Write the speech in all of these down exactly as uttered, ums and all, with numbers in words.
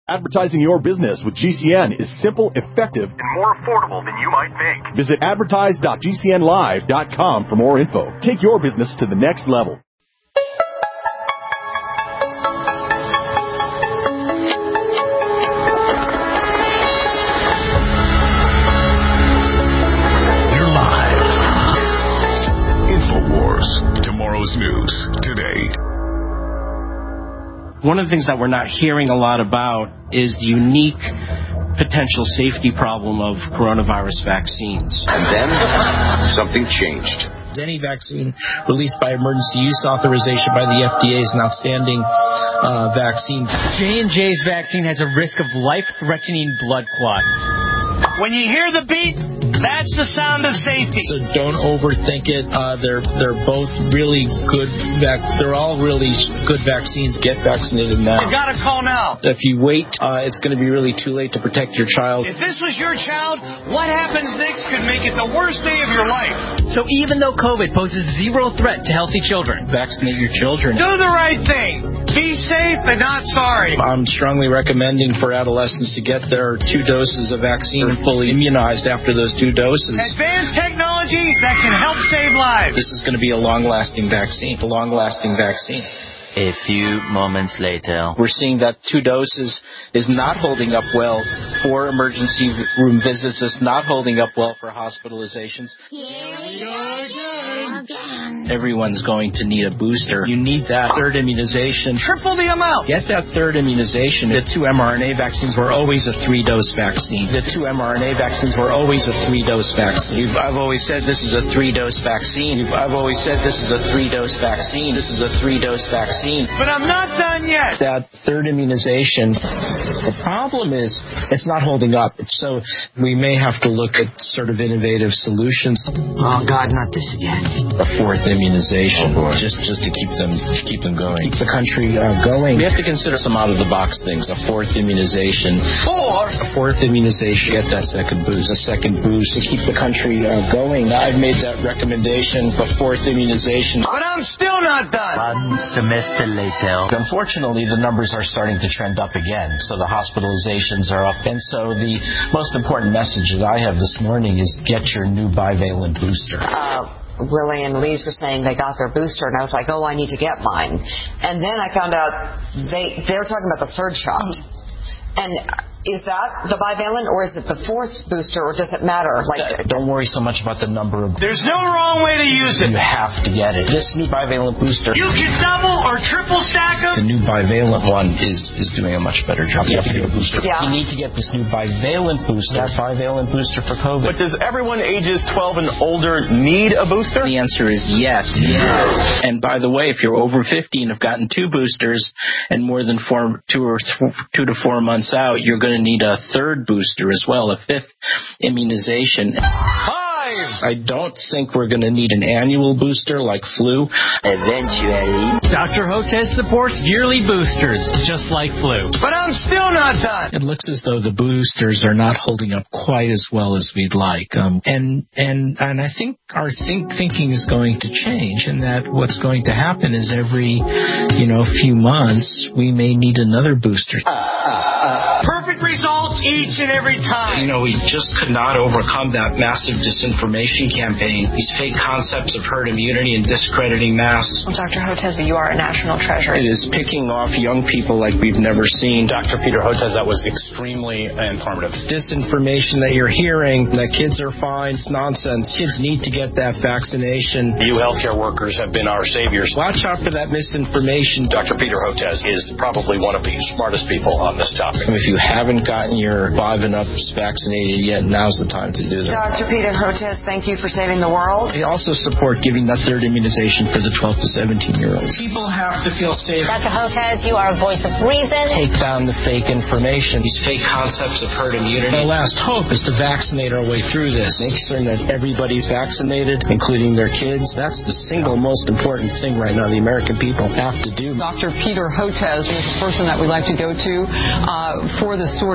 Advertising your business with G C N is simple, effective, and more affordable than you might think. Visit advertise dot g c n live dot com for more info. Take your business to the next level. We're live. InfoWars. Tomorrow's news today. One of the things that we're not hearing a lot about is the unique potential safety problem of coronavirus vaccines. And then something changed. Any vaccine released by emergency use authorization by the F D A is an outstanding uh, vaccine. J and J's vaccine has a risk of life-threatening blood clots. When you hear the beat, that's the sound of safety. So don't overthink it. Uh, they're they're both really good. Vac- they're all really good vaccines. Get vaccinated now. You got to call now. If you wait, uh, it's going to be really too late to protect your child. If this was your child, what happens next could make it the worst day of your life. So even though COVID poses zero threat to healthy children, vaccinate your children. Do the right thing. Be safe and not sorry. I'm strongly recommending for adolescents to get their two doses of vaccine fully immunized after those two doses. Advanced technology that can help save lives. This is going to be a long-lasting vaccine. A long-lasting vaccine. A few moments later, we're seeing that two doses is not holding up well for emergency room visits. It's not holding up well for hospitalizations. Here we go again. Everyone's going to need a booster. You need that third immunization. Triple the amount. Get that third immunization. The two mRNA vaccines were always a three-dose vaccine. The two mRNA vaccines were always a three-dose vaccine. I've always said this is a three-dose vaccine. I've always said this is a three-dose vaccine. This is a three-dose vaccine. But I'm not done yet. That third immunization, the problem is it's not holding up. So we may have to look at sort of innovative solutions. Oh, God, not this again. A fourth immunization, oh, just just to keep them keep them going, keep the country uh, going. We have to consider some out-of-the-box things. A fourth immunization. Four? A fourth immunization. Get that second boost. A second boost to keep the country uh, going. I've made that recommendation. A fourth immunization. But I'm still not done. One semester later. Unfortunately, the numbers are starting to trend up again, so the hospitalizations are up. And so the most important message that I have this morning is get your new bivalent booster. Uh, Willie and Lise were saying they got their booster, and I was like, oh, I need to get mine. And then I found out they, they were talking about the third shot. And is that the bivalent, or is it the fourth booster, or does it matter? Like, don't worry so much about the number of... There's no wrong way to use it. You have to get it. This new bivalent booster... You can double or triple stack them. The new bivalent one is, is doing a much better job. You have to get a booster. Yeah. You need to get this new bivalent booster. That bivalent booster for COVID. But does everyone ages twelve and older need a booster? The answer is yes. Yes. And by the way, if you're over fifty and have gotten two boosters and more than four, two or th- two to four months out, you're going to need a third booster as well, a fifth immunization. Five! I don't think we're going to need an annual booster like flu. Eventually. Doctor Hotez supports yearly boosters, just like flu. But I'm still not done. It looks as though the boosters are not holding up quite as well as we'd like. Um, and and and I think our think, thinking is going to change, and that what's going to happen is every, you know, few months we may need another booster. Uh, uh, uh, perfect results each and every time. You know, we just could not overcome that massive disinformation campaign, these fake concepts of herd immunity and discrediting masks. Well, Doctor Hotez, you are a national treasure. It is picking off young people like we've never seen. Doctor Peter Hotez, that was extremely informative. Disinformation that you're hearing, that kids are fine, it's nonsense. Kids need to get that vaccination. You healthcare workers have been our saviors. Watch out for that misinformation. Doctor Peter Hotez is probably one of the smartest people on this topic. If you haven't gotten your five and up vaccinated yet, now's the time to do that. Doctor Peter Hotez, thank you for saving the world. We also support giving that third immunization for the twelve to seventeen year olds. People have to feel safe. Doctor Hotez, you are a voice of reason. Take down the fake information, these fake concepts of herd immunity. Our last hope is to vaccinate our way through this. Make certain that everybody's vaccinated, including their kids. That's the single most important thing right now the American people have to do. Doctor Peter Hotez is the person that we like to go to uh, for the sort of expertise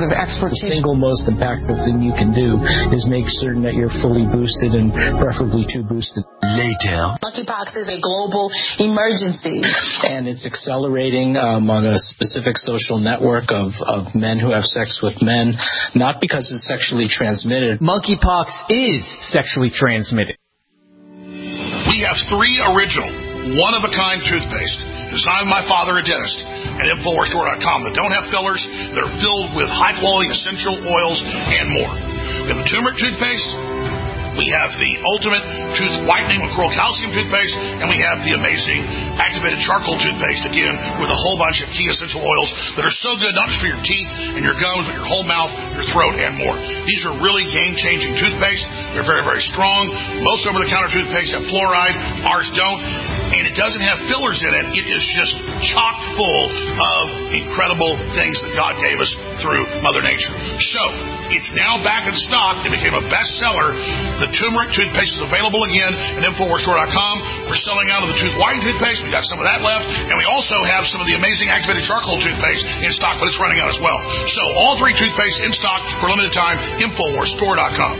the single most impactful thing you can do is make certain that you're fully boosted and preferably two boosted. Later. Monkeypox is a global emergency. And it's accelerating among a specific social network of, of men who have sex with men, not because it's sexually transmitted. Monkeypox is sexually transmitted. We have three original, one-of-a-kind toothpaste designed by my father, a dentist, at Infowars Store dot com that don't have fillers, that are filled with high-quality essential oils and more. We have the turmeric toothpaste. We have the ultimate tooth whitening with Coral Calcium toothpaste, and we have the amazing activated charcoal toothpaste, again, with a whole bunch of key essential oils that are so good, not just for your teeth and your gums, but your whole mouth, your throat, and more. These are really game-changing toothpaste. They're very, very strong. Most over-the-counter toothpaste have fluoride. Ours don't. And it doesn't have fillers in it. It is just chock full of incredible things that God gave us through Mother Nature. So, it's now back in stock. It became a bestseller. The turmeric toothpaste is available again at Infowars Store dot com. We're selling out of the tooth whitening toothpaste. We got some of that left. And we also have some of the amazing activated charcoal toothpaste in stock, but it's running out as well. So, all three toothpaste in stock for a limited time. Infowars Store dot com.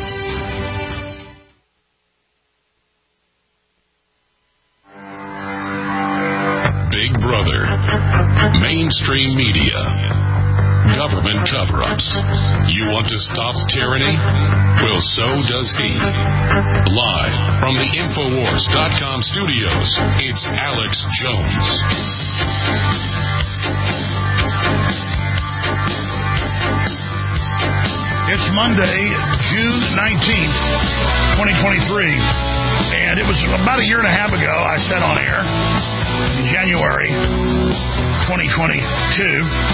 Big Brother, mainstream media, government cover-ups. You want to stop tyranny? Well, so does he. Live from the Infowars dot com studios, it's Alex Jones. It's Monday, June nineteenth, twenty twenty-three, and it was about a year and a half ago I said on air, in January twenty twenty-two,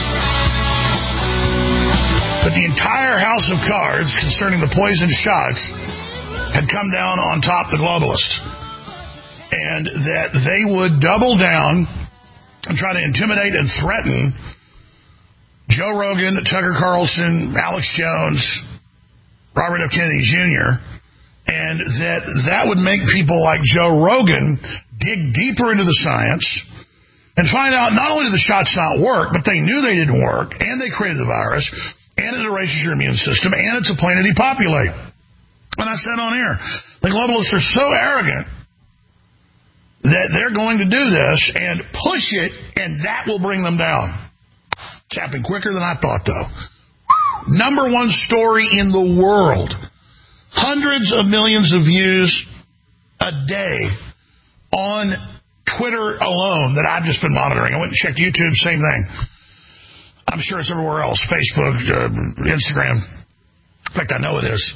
that the entire house of cards concerning the poison shots had come down on top the globalists, and that they would double down and try to intimidate and threaten Joe Rogan, Tucker Carlson, Alex Jones, Robert F. Kennedy Junior, and that that would make people like Joe Rogan dig deeper into the science and find out not only did the shots not work, but they knew they didn't work, and they created the virus, and it erases your immune system, and it's a plan to depopulate. And I said on air, the globalists are so arrogant that they're going to do this and push it, and that will bring them down. It's happening quicker than I thought, though. Number one story in the world. Hundreds of millions of views a day on Twitter alone that I've just been monitoring. I went and checked YouTube, same thing. I'm sure it's everywhere else. Facebook, uh, Instagram. In fact, I know it is.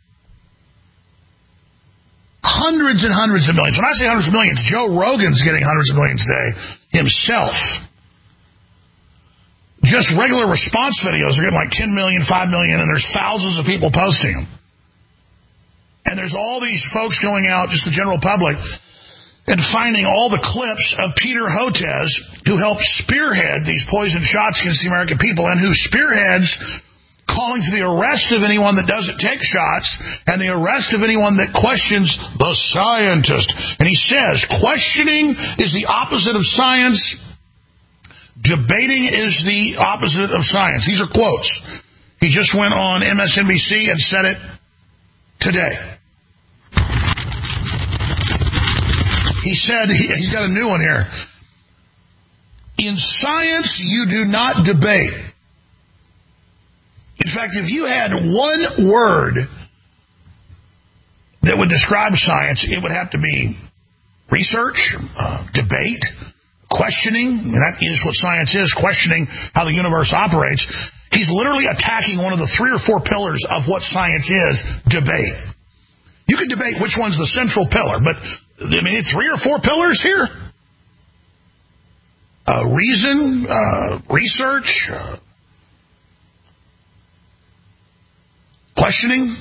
Hundreds and hundreds of millions. When I say hundreds of millions, Joe Rogan's getting hundreds of millions a day himself. Just regular response videos are getting like ten million, five million, and there's thousands of people posting them. And there's all these folks going out, just the general public, and finding all the clips of Peter Hotez, who helped spearhead these poison shots against the American people, and who spearheads calling for the arrest of anyone that doesn't take shots, and the arrest of anyone that questions the scientist. And he says, questioning is the opposite of science. Debating is the opposite of science. These are quotes. He just went on M S N B C and said it today. He said, he, he's got a new one here. In science, you do not debate. In fact, if you had one word that would describe science, it would have to be research, uh, debate, questioning. And that is what science is, questioning how the universe operates. He's literally attacking one of the three or four pillars of what science is, debate. You can debate which one's the central pillar, but I mean, it's three or four pillars here. Uh, reason, uh, research, uh, questioning,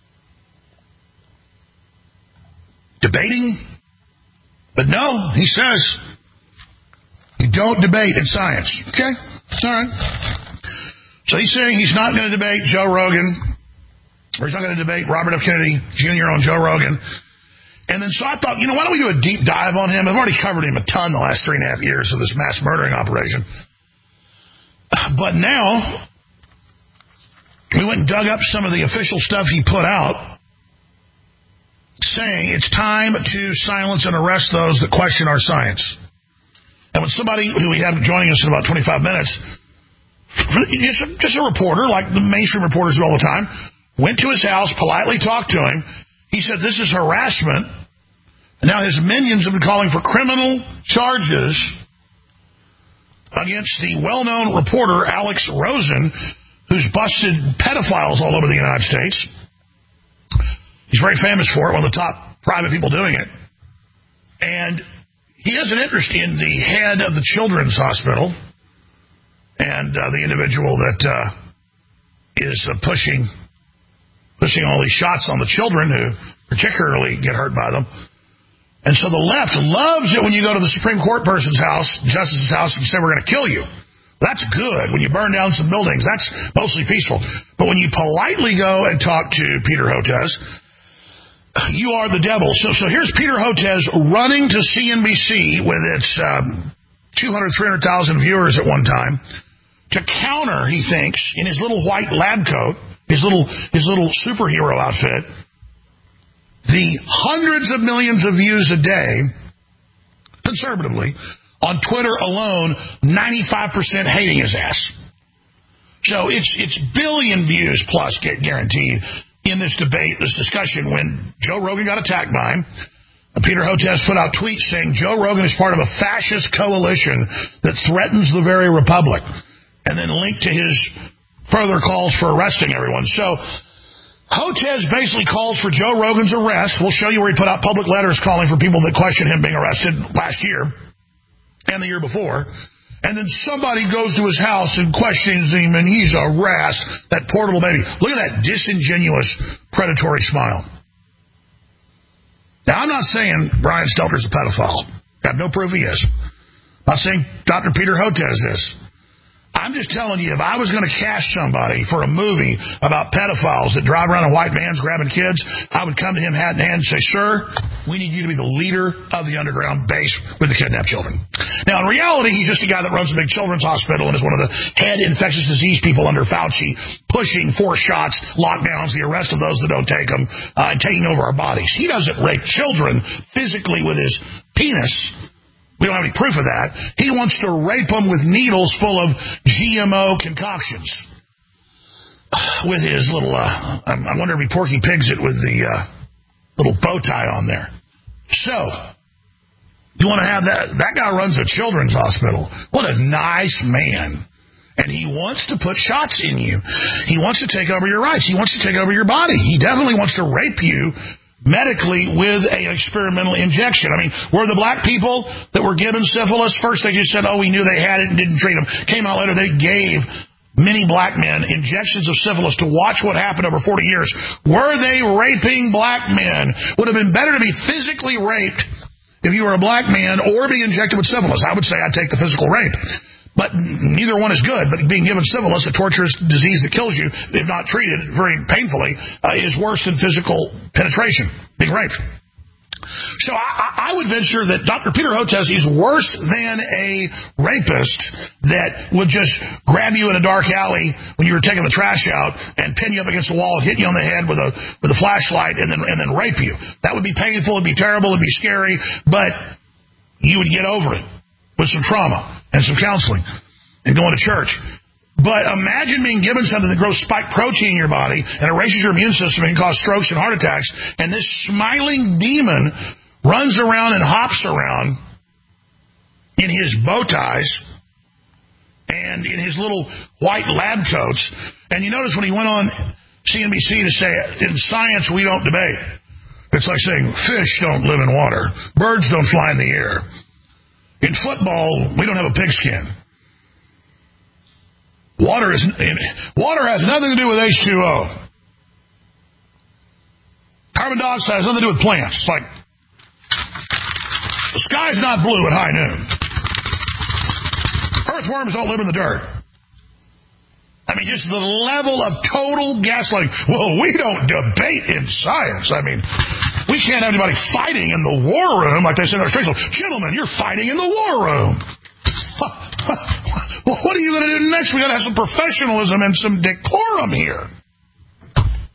debating. But no, he says, you don't debate in science. Okay, all right. So he's saying he's not going to debate Joe Rogan, or he's not going to debate Robert F. Kennedy Junior on Joe Rogan. And then so I thought, you know, why don't we do a deep dive on him? I've already covered him a ton the last three and a half years of this mass murdering operation. But now, we went and dug up some of the official stuff he put out, saying it's time to silence and arrest those that question our science. And when somebody who we have joining us in about twenty-five minutes, just a, just a reporter, like the mainstream reporters do all the time, went to his house, politely talked to him. He said, this is harassment. And now his minions have been calling for criminal charges against the well-known reporter Alex Rosen, who's busted pedophiles all over the United States. He's very famous for it, one of the top private people doing it. And he has an interest in the head of the Children's Hospital and uh, the individual that uh, is uh, pushing pushing all these shots on the children who particularly get hurt by them. And so the left loves it when you go to the Supreme Court person's house, justice's house, and say, we're going to kill you. That's good. When you burn down some buildings, that's mostly peaceful. But when you politely go and talk to Peter Hotez, you are the devil. So so here's Peter Hotez running to C N B C with its um, two hundred, three hundred thousand viewers at one time to counter, he thinks, in his little white lab coat, his little his little superhero outfit, the hundreds of millions of views a day, conservatively, on Twitter alone, ninety-five percent hating his ass. So it's it's billion views plus get guaranteed in this debate, this discussion. When Joe Rogan got attacked by him, Peter Hotez put out tweets saying Joe Rogan is part of a fascist coalition that threatens the very republic, and then linked to his further calls for arresting everyone. So Hotez basically calls for Joe Rogan's arrest. We'll show you where he put out public letters calling for people that question him being arrested last year and the year before. And then somebody goes to his house and questions him, and he's harassed. That portable baby. Look at that disingenuous, predatory smile. Now, I'm not saying Brian Stelter's a pedophile. I have no proof he is. I'm not saying Doctor Peter Hotez is. I'm just telling you, if I was going to cast somebody for a movie about pedophiles that drive around in white vans grabbing kids, I would come to him hat in hand and say, sir, we need you to be the leader of the underground base with the kidnapped children. Now, in reality, he's just a guy that runs a big children's hospital and is one of the head infectious disease people under Fauci, pushing four shots, lockdowns, the arrest of those that don't take them, uh, and taking over our bodies. He doesn't rape children physically with his penis. We don't have any proof of that. He wants to rape them with needles full of G M O concoctions. With his little, uh, I wonder if he Porky Pigs it with the uh, little bow tie on there. So, you want to have that? That guy runs a children's hospital. What a nice man. And he wants to put shots in you. He wants to take over your rights. He wants to take over your body. He definitely wants to rape you medically with an experimental injection. I mean, were the black people that were given syphilis, first they just said, oh, we knew they had it and didn't treat them. Came out later, they gave many black men injections of syphilis to watch what happened over forty years. Were they raping black men? Would have been better to be physically raped if you were a black man or be injected with syphilis. I would say I'd take the physical rape. But neither one is good. But being given syphilis, a torturous disease that kills you, if not treated very painfully, uh, is worse than physical penetration, being raped. So I, I would venture that Doctor Peter Hotez is worse than a rapist that would just grab you in a dark alley when you were taking the trash out and pin you up against the wall and hit you on the head with a with a flashlight and then and then rape you. That would be painful. It'd be terrible. It'd be scary. But you would get over it with some trauma and some counseling and going to church. But imagine being given something that grows spike protein in your body and erases your immune system and can cause strokes and heart attacks, and this smiling demon runs around and hops around in his bow ties and in his little white lab coats. And you notice when he went on C N B C to say, in science we don't debate. It's like saying fish don't live in water, birds don't fly in the air. In football, we don't have a pigskin. Water is water has nothing to do with H two O. Carbon dioxide has nothing to do with plants. It's like the sky's not blue at high noon. Earthworms don't live in the dirt. I mean, just the level of total gaslighting. Well, we don't debate in science. I mean, we can't have anybody fighting in the war room like they said in our streets. Gentlemen, you're fighting in the war room. Well, what are you going to do next? We got to have some professionalism and some decorum here.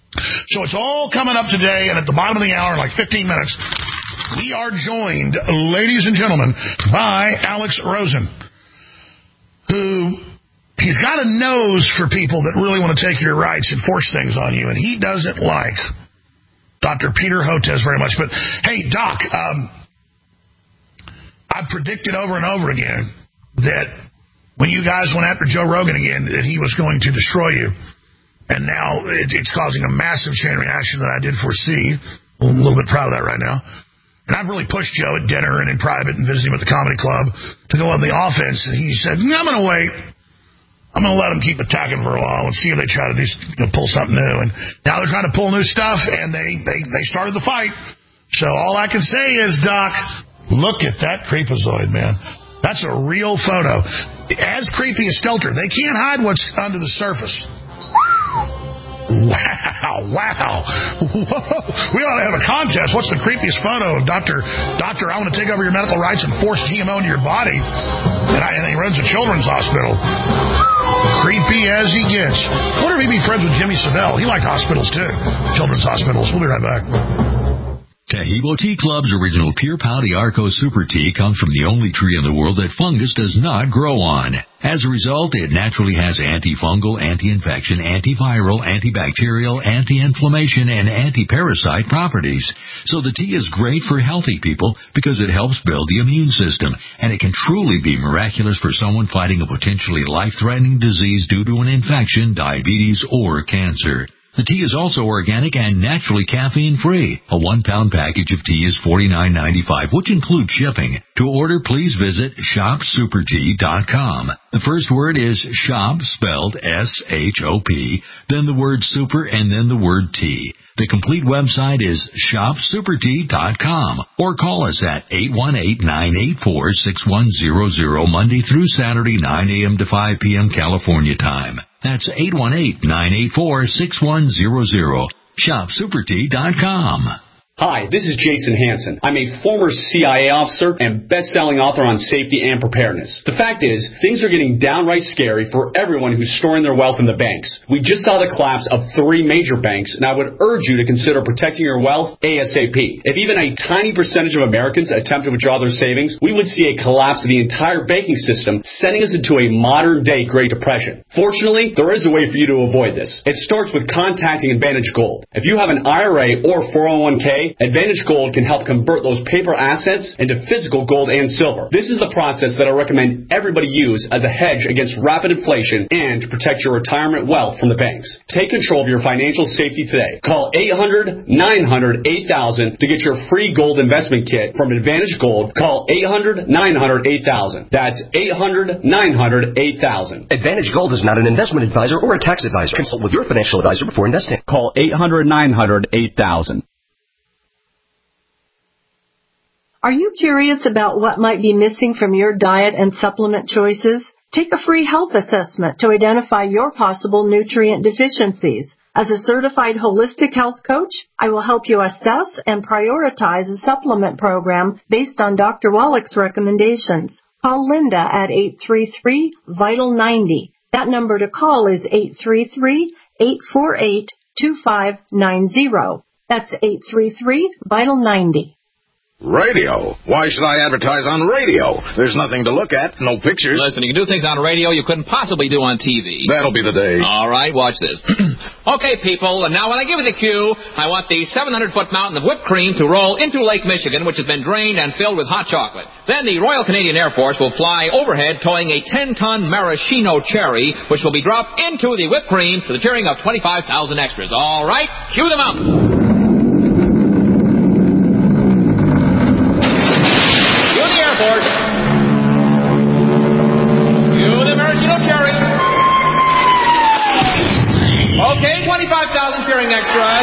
So it's all coming up today, and at the bottom of the hour, in like fifteen minutes, we are joined, ladies and gentlemen, by Alex Rosen, who he's got a nose for people that really want to take your rights and force things on you, and he doesn't like Doctor Peter Hotez very much. But, hey, Doc, um, I've predicted over and over again that when you guys went after Joe Rogan again, that he was going to destroy you. And now it, it's causing a massive chain reaction that I did foresee. I'm a little bit proud of that right now. And I've really pushed Joe at dinner and in private and visiting with the comedy club to go on the offense. And he said, I'm going to wait. I'm going to let them keep attacking for a while and see if they try to do, you know, pull something new. And now they're trying to pull new stuff, and they, they, they started the fight. So all I can say is, Doc, look at that creepazoid, man. That's a real photo. As creepy as Stelter. They can't hide what's under the surface. Wow, wow. Whoa. We ought to have a contest. What's the creepiest photo of Doctor Doctor, I want to take over your medical rights and force G M O into your body. And, I, and he runs a children's hospital. Creepy as he gets. I wonder if he'd be friends with Jimmy Savile. He liked hospitals, too. Children's hospitals. We'll be right back. Taheebo Tea Club's original Pure Pouty Arco Super Tea comes from the only tree in the world that fungus does not grow on. As a result, it naturally has antifungal, anti-infection, antiviral, antibacterial, anti-inflammation, and anti-parasite properties. So the tea is great for healthy people because it helps build the immune system, and it can truly be miraculous for someone fighting a potentially life-threatening disease due to an infection, diabetes, or cancer. The tea is also organic and naturally caffeine-free. A one-pound package of tea is forty-nine ninety-five, which includes shipping. To order, please visit shop super tea dot com. The first word is shop, spelled S H O P, then the word super, and then the word tea. The complete website is shop super tea dot com, or call us at eight one eight, nine eight four, six one zero zero Monday through Saturday, nine a.m. to five p.m. California time. That's eight one eight, nine eight four, six one zero zero. shop super tea dot com. Hi, this is Jason Hansen. I'm a former C I A officer and best-selling author on safety and preparedness. The fact is, things are getting downright scary for everyone who's storing their wealth in the banks. We just saw the collapse of three major banks, and I would urge you to consider protecting your wealth ASAP. If even a tiny percentage of Americans attempt to withdraw their savings, we would see a collapse of the entire banking system, sending us into a modern-day Great Depression. Fortunately, there is a way for you to avoid this. It starts with contacting Advantage Gold. If you have an I R A or four oh one k, Advantage Gold can help convert those paper assets into physical gold and silver. This is the process that I recommend everybody use as a hedge against rapid inflation and to protect your retirement wealth from the banks. Take control of your financial safety today. Call eight hundred, nine hundred, eight thousand to get your free gold investment kit from Advantage Gold. Call eight hundred, nine hundred, eight thousand. That's eight hundred, nine hundred, eight thousand. Advantage Gold is not an investment advisor or a tax advisor. Consult with your financial advisor before investing. Call eight hundred, nine hundred, eight thousand. Are you curious about what might be missing from your diet and supplement choices? Take a free health assessment to identify your possible nutrient deficiencies. As a certified holistic health coach, I will help you assess and prioritize a supplement program based on Doctor Wallach's recommendations. Call Linda at eight three three, vital ninety. That number to call is eight three three, eight four eight, two five nine zero. That's eight three three, vital ninety. Radio? Why should I advertise on radio? There's nothing to look at, no pictures. Listen, you can do things on radio you couldn't possibly do on T V. That'll be the day. All right, watch this. Okay, people, and now when I give you the cue, I want the seven hundred foot mountain of whipped cream to roll into Lake Michigan, which has been drained and filled with hot chocolate. Then the Royal Canadian Air Force will fly overhead towing a ten ton maraschino cherry, which will be dropped into the whipped cream to the cheering of twenty-five thousand extras. All right, cue the mountain. Okay, twenty-five thousand cheering extras.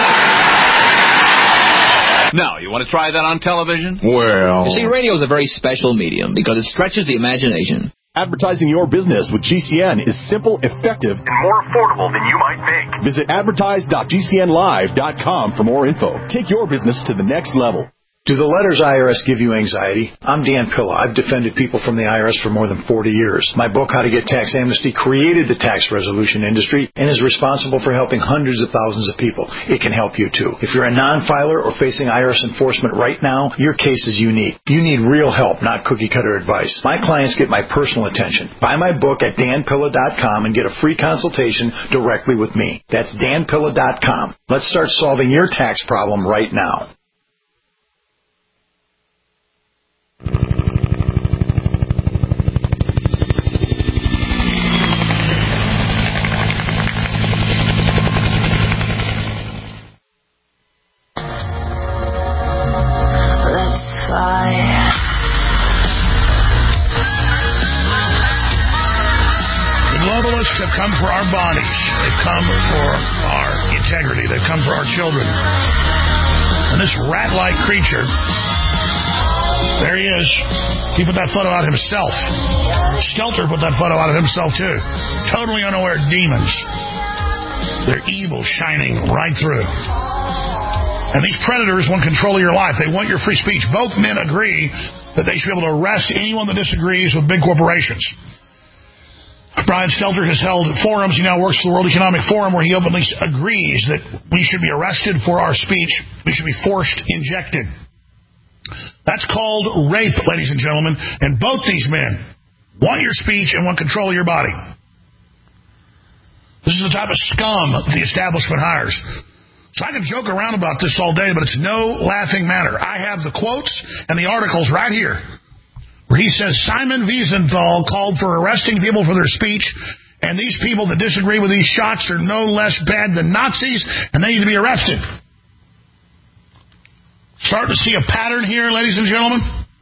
Now, you want to try that on television? Well... You see, radio is a very special medium because it stretches the imagination. Advertising your business with G C N is simple, effective, and more affordable than you might think. Visit advertise dot g c n live dot com for more info. Take your business to the next level. Do the letters I R S give you anxiety? I'm Dan Pilla. I've defended people from the I R S for more than forty years. My book, How to Get Tax Amnesty, created the tax resolution industry and is responsible for helping hundreds of thousands of people. It can help you too. If you're a non-filer or facing I R S enforcement right now, your case is unique. You need real help, not cookie-cutter advice. My clients get my personal attention. Buy my book at dan pilla dot com and get a free consultation directly with me. That's dan pilla dot com. Let's start solving your tax problem right now. Have come for our bodies. They've come for our integrity. They've come for our children. And this rat-like creature, there he is. He put that photo out himself. Stelter put that photo out of himself, too. Totally unaware demons. They're evil shining right through. And these predators want control of your life. They want your free speech. Both men agree that they should be able to arrest anyone that disagrees with big corporations. Brian Stelter has held forums. He now works for the World Economic Forum, where he openly agrees that we should be arrested for our speech. We should be forced injected. That's called rape, ladies and gentlemen. And both these men want your speech and want control of your body. This is the type of scum the establishment hires. So I can joke around about this all day, but it's no laughing matter. I have the quotes and the articles right here, where he says Simon Wiesenthal called for arresting people for their speech, and these people that disagree with these shots are no less bad than Nazis, and they need to be arrested. Starting to see a pattern here, ladies and gentlemen.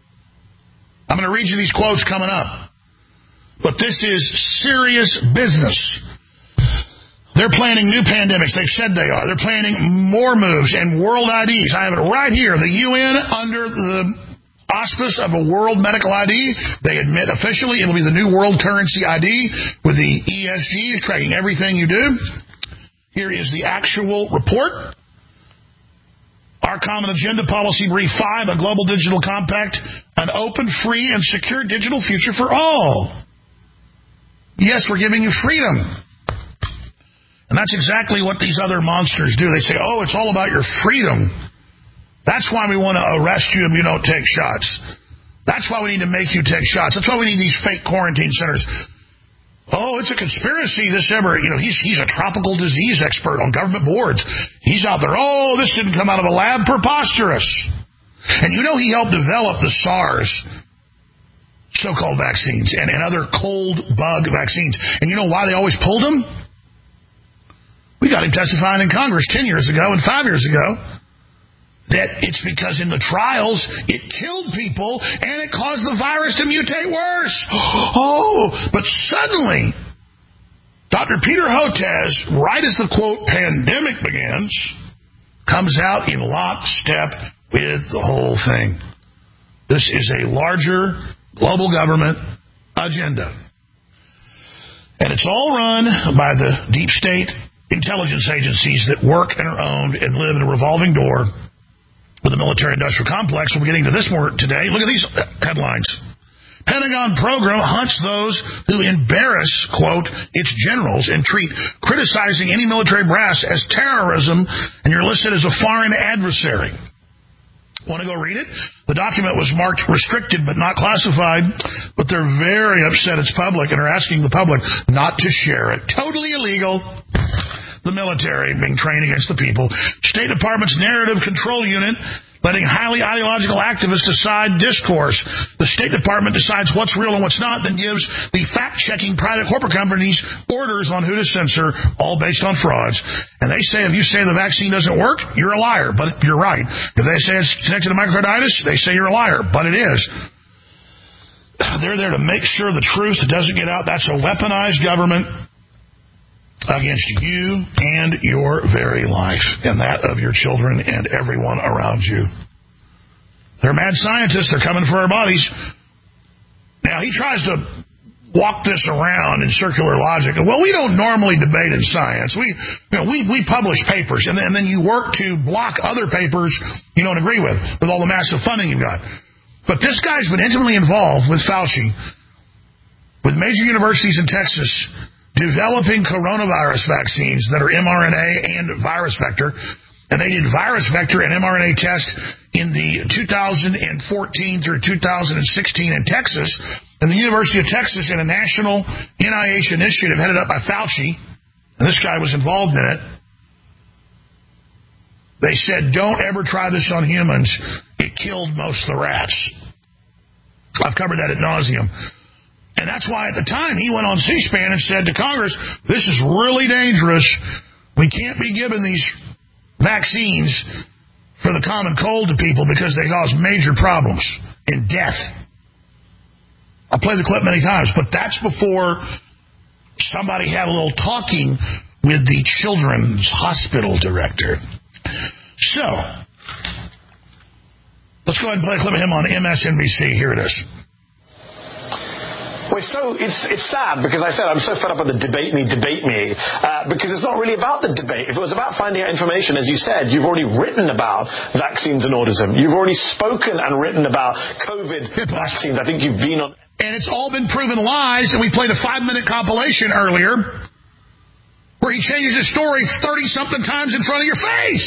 I'm going to read you these quotes coming up. But this is serious business. They're planning new pandemics. They've said they are. They're planning more moves and world I Ds. I have it right here. The U N, under the auspice of a world medical I D, they admit officially it'll be the new world currency I D with the E S G tracking everything you do. Here is the actual report. Our Common Agenda Policy Brief five, a global digital compact, an open, free, and secure digital future for all. Yes, we're giving you freedom. And that's exactly what these other monsters do. They say, oh, it's all about your freedom. That's why we want to arrest you if you don't take shots. That's why we need to make you take shots. That's why we need these fake quarantine centers. Oh, it's a conspiracy, this ever. You know, he's he's a tropical disease expert on government boards. He's out there. Oh, this didn't come out of a lab. Preposterous. And you know he helped develop the SARS so-called vaccines and, and other cold bug vaccines. And you know why they always pulled them? We got him testifying in Congress ten years ago and five years ago that it's because in the trials it killed people and it caused the virus to mutate worse. Oh, but suddenly Doctor Peter Hotez, right as the, quote, pandemic begins, comes out in lockstep with the whole thing. This is a larger global government agenda. And it's all run by the deep state intelligence agencies that work and are owned and live in a revolving door with the military-industrial complex. We'll be getting to this more today. Look at these headlines. Pentagon program hunts those who embarrass, quote, its generals and treat criticizing any military brass as terrorism, and you're listed as a foreign adversary. Want to go read it? The document was marked restricted but not classified, but they're very upset it's public and are asking the public not to share it. Totally illegal. The military being trained against the people. State Department's Narrative Control Unit letting highly ideological activists decide discourse. The State Department decides what's real and what's not, then gives the fact-checking private corporate companies orders on who to censor, all based on frauds. And they say if you say the vaccine doesn't work, you're a liar, but you're right. If they say it's connected to myocarditis, they say you're a liar, but it is. They're there to make sure the truth doesn't get out. That's a weaponized government against you and your very life and that of your children and everyone around you. They're mad scientists. They're coming for our bodies. Now, he tries to walk this around in circular logic. Well, we don't normally debate in science. We, you know, we, we publish papers, and then, and then you work to block other papers you don't agree with, with all the massive funding you've got. But this guy's been intimately involved with Fauci, with major universities in Texas, developing coronavirus vaccines that are mRNA and virus vector. And they did virus vector and mRNA test in the two thousand fourteen through two thousand sixteen in Texas. And the University of Texas in a national N I H initiative headed up by Fauci, and this guy was involved in it, they said, don't ever try this on humans. It killed most of the rats. I've covered that ad nauseum. And that's why at the time he went on C-SPAN and said to Congress, this is really dangerous. We can't be giving these vaccines for the common cold to people because they cause major problems and death. I've played the clip many times, but that's before somebody had a little talking with the children's hospital director. So, let's go ahead and play a clip of him on M S N B C. Here it is. Well, it's, so, it's, it's sad because I said I'm so fed up with the debate me, debate me, uh, because it's not really about the debate. If it was about finding out information, as you said, you've already written about vaccines and autism. You've already spoken and written about COVID vaccines. I think you've been on... And it's all been proven lies, and we played a five-minute compilation earlier where he changes his story thirty-something times in front of your face.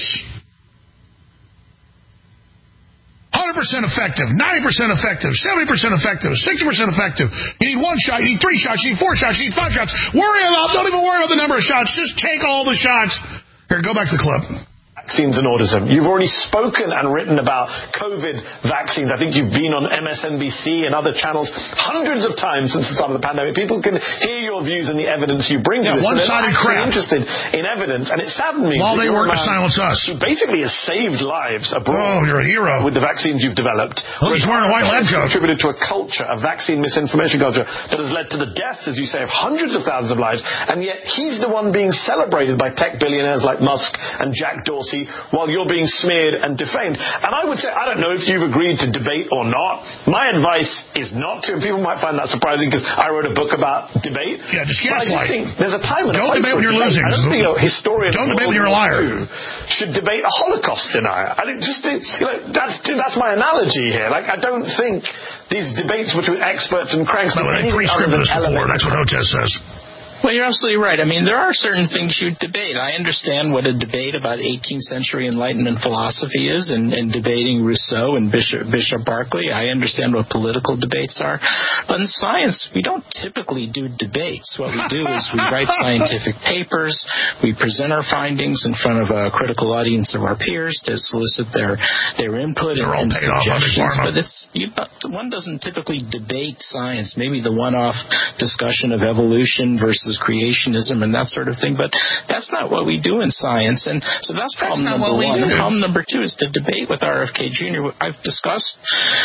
one hundred percent effective, ninety percent effective, seventy percent effective, sixty percent effective. You need one shot, you need three shots, you need four shots, you need five shots. Worry about, don't even worry about the number of shots. Just take all the shots. Here, go back to the clip. Vaccines and autism. You've already spoken and written about COVID vaccines. I think you've been on M S N B C and other channels hundreds of times since the start of the pandemic. People can hear your views and the evidence you bring to yeah, this. One-sided crap. Interested in evidence, and it saddened me. While they work to silence us. Who basically has saved lives abroad. Oh, you're a hero. With the vaccines you've developed. Oh, he's wearing a white lab coat. Contributed to a culture, a vaccine misinformation culture, that has led to the deaths, as you say, of hundreds of thousands of lives, and yet he's the one being celebrated by tech billionaires like Musk and Jack Dorsey, while you're being smeared and defamed. And I would say, I don't know if you've agreed to debate or not. My advice is not to, and people might find that surprising because I wrote a book about debate. Yeah, just gaslight. I just think there's a time and a don't place debate when you're debate. losing. I don't think, you know, historians don't debate when you're a liar. Should debate a Holocaust denier. I think just to, you know, that's that's my analogy here. Like, I don't think these debates between experts and cranks. No, they pre-scripted this before. That's what Hotez says. Well, you're absolutely right. I mean, there are certain things you debate. I understand what a debate about eighteenth century Enlightenment philosophy is, and, and debating Rousseau and Bishop, Bishop Berkeley. I understand what political debates are. But in science, we don't typically do debates. What we do is we write scientific papers. We present our findings in front of a critical audience of our peers to solicit their, their input and, and suggestions. But it's, you, one doesn't typically debate science. Maybe the one-off discussion of evolution versus creationism and that sort of thing, but that's not what we do in science. And so that's problem that's number one. And problem number two is to debate with R F K Junior I've discussed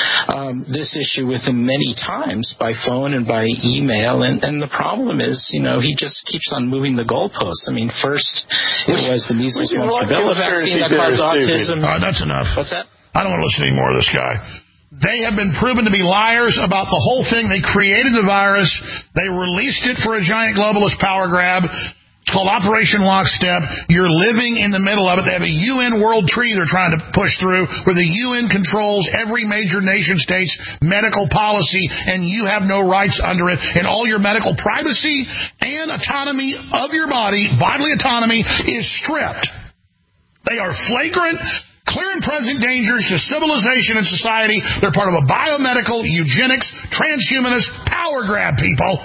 um, this issue with him many times by phone and by email, and, and the problem is, you know, he just keeps on moving the goalposts. I mean, first it was the measles mumps rubella vaccine that caused autism. All right, that's enough. What's that? I don't want to listen anymore to this guy. They have been proven to be liars about the whole thing. They created the virus. They released it for a giant globalist power grab. It's called Operation Lockstep. You're living in the middle of it. They have a U N world tree they're trying to push through where the U N controls every major nation state's medical policy, and you have no rights under it. And all your medical privacy and autonomy of your body, bodily autonomy, is stripped. They are flagrant, clear and present dangers to civilization and society. They're part of a biomedical, eugenics, transhumanist power grab, people.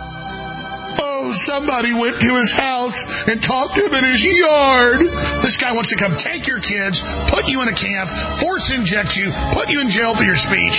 Oh, somebody went to his house and talked to him in his yard. This guy wants to come take your kids, put you in a camp, force inject you, put you in jail for your speech.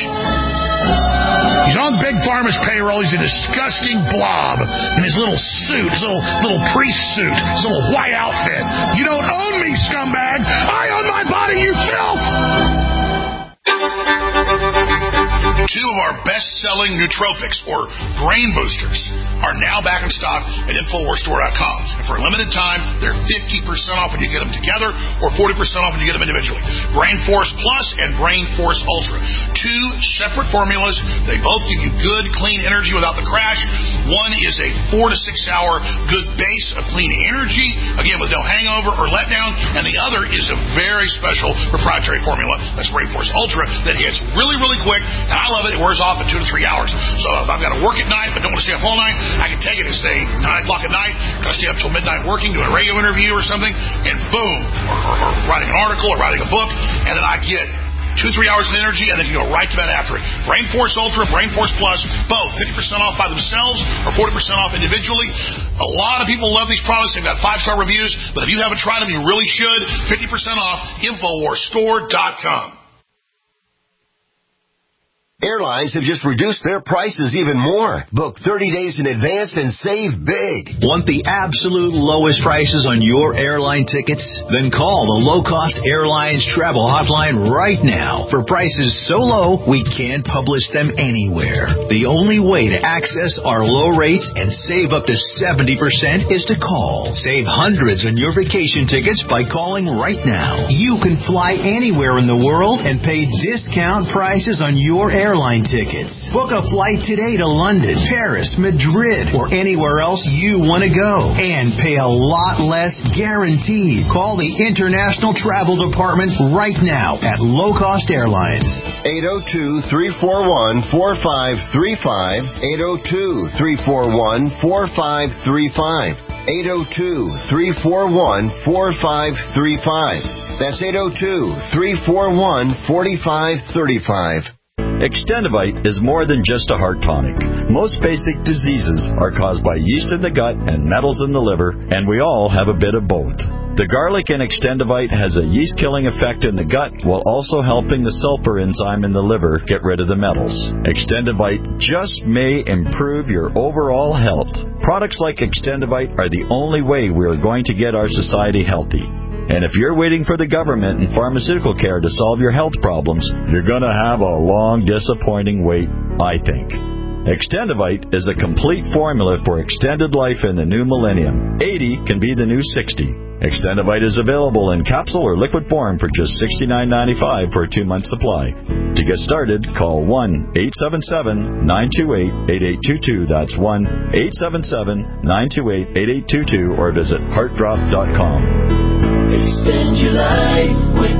He's on Big Pharma's payroll. He's a disgusting blob in his little suit, his little little priest suit, his little white outfit. You don't own me, scumbag. I own my body, you filth! Two of our best-selling nootropics, or brain boosters, are now back in stock at Infowars Store dot com. And for a limited time, they're fifty percent off when you get them together, or forty percent off when you get them individually. Brain Force Plus and Brain Force Ultra. Two separate formulas. They both give you good, clean energy without the crash. One is a four to six hour good base of clean energy, again, with no hangover or letdown. And the other is a very special proprietary formula, that's Brain Force Ultra, that hits really, really quick. And I love it. It wears off in two to three hours. So if I've got to work at night but don't want to stay up all night, I can take it and stay nine o'clock at night. Got to stay up till midnight working, doing a radio interview or something, and boom, or, or, or writing an article or writing a book, and then I get two, three hours of energy, and then you go right to bed after it. Brain Force Ultra, Brain Force Plus, both fifty percent off by themselves or forty percent off individually. A lot of people love these products. They've got five-star reviews, but if you haven't tried them, you really should. fifty percent off, Infowars Store dot com. Airlines have just reduced their prices even more. Book thirty days in advance and save big. Want the absolute lowest prices on your airline tickets? Then call the Low Cost Airlines Travel Hotline right now. For prices so low, we can't publish them anywhere. The only way to access our low rates and save up to seventy percent is to call. Save hundreds on your vacation tickets by calling right now. You can fly anywhere in the world and pay discount prices on your airline airline tickets. Book a flight today to London, Paris, Madrid, or anywhere else you want to go. And pay a lot less guaranteed. Call the International Travel Department right now at Low Cost Airlines. eight oh two, three four one, four five three five. eight oh two, three four one, four five three five. eight oh two, three four one, four five three five. That's eight oh two, three four one, four five three five. Extendivite is more than just a heart tonic. Most basic diseases are caused by yeast in the gut and metals in the liver, and we all have a bit of both. The garlic in Extendivite has a yeast-killing effect in the gut while also helping the sulfur enzyme in the liver get rid of the metals. Extendivite just may improve your overall health. Products like Extendivite are the only way we are going to get our society healthy. And if you're waiting for the government and pharmaceutical care to solve your health problems, you're going to have a long, disappointing wait, I think. Extendivite is a complete formula for extended life in the new millennium. eighty can be the new sixty. Extendivite is available in capsule or liquid form for just sixty-nine ninety-five for a two-month supply. To get started, call one eight seven seven, nine two eight, eight eight two two. That's one eight seven seven, nine two eight, eight eight two two or visit heart drop dot com. Extend your life with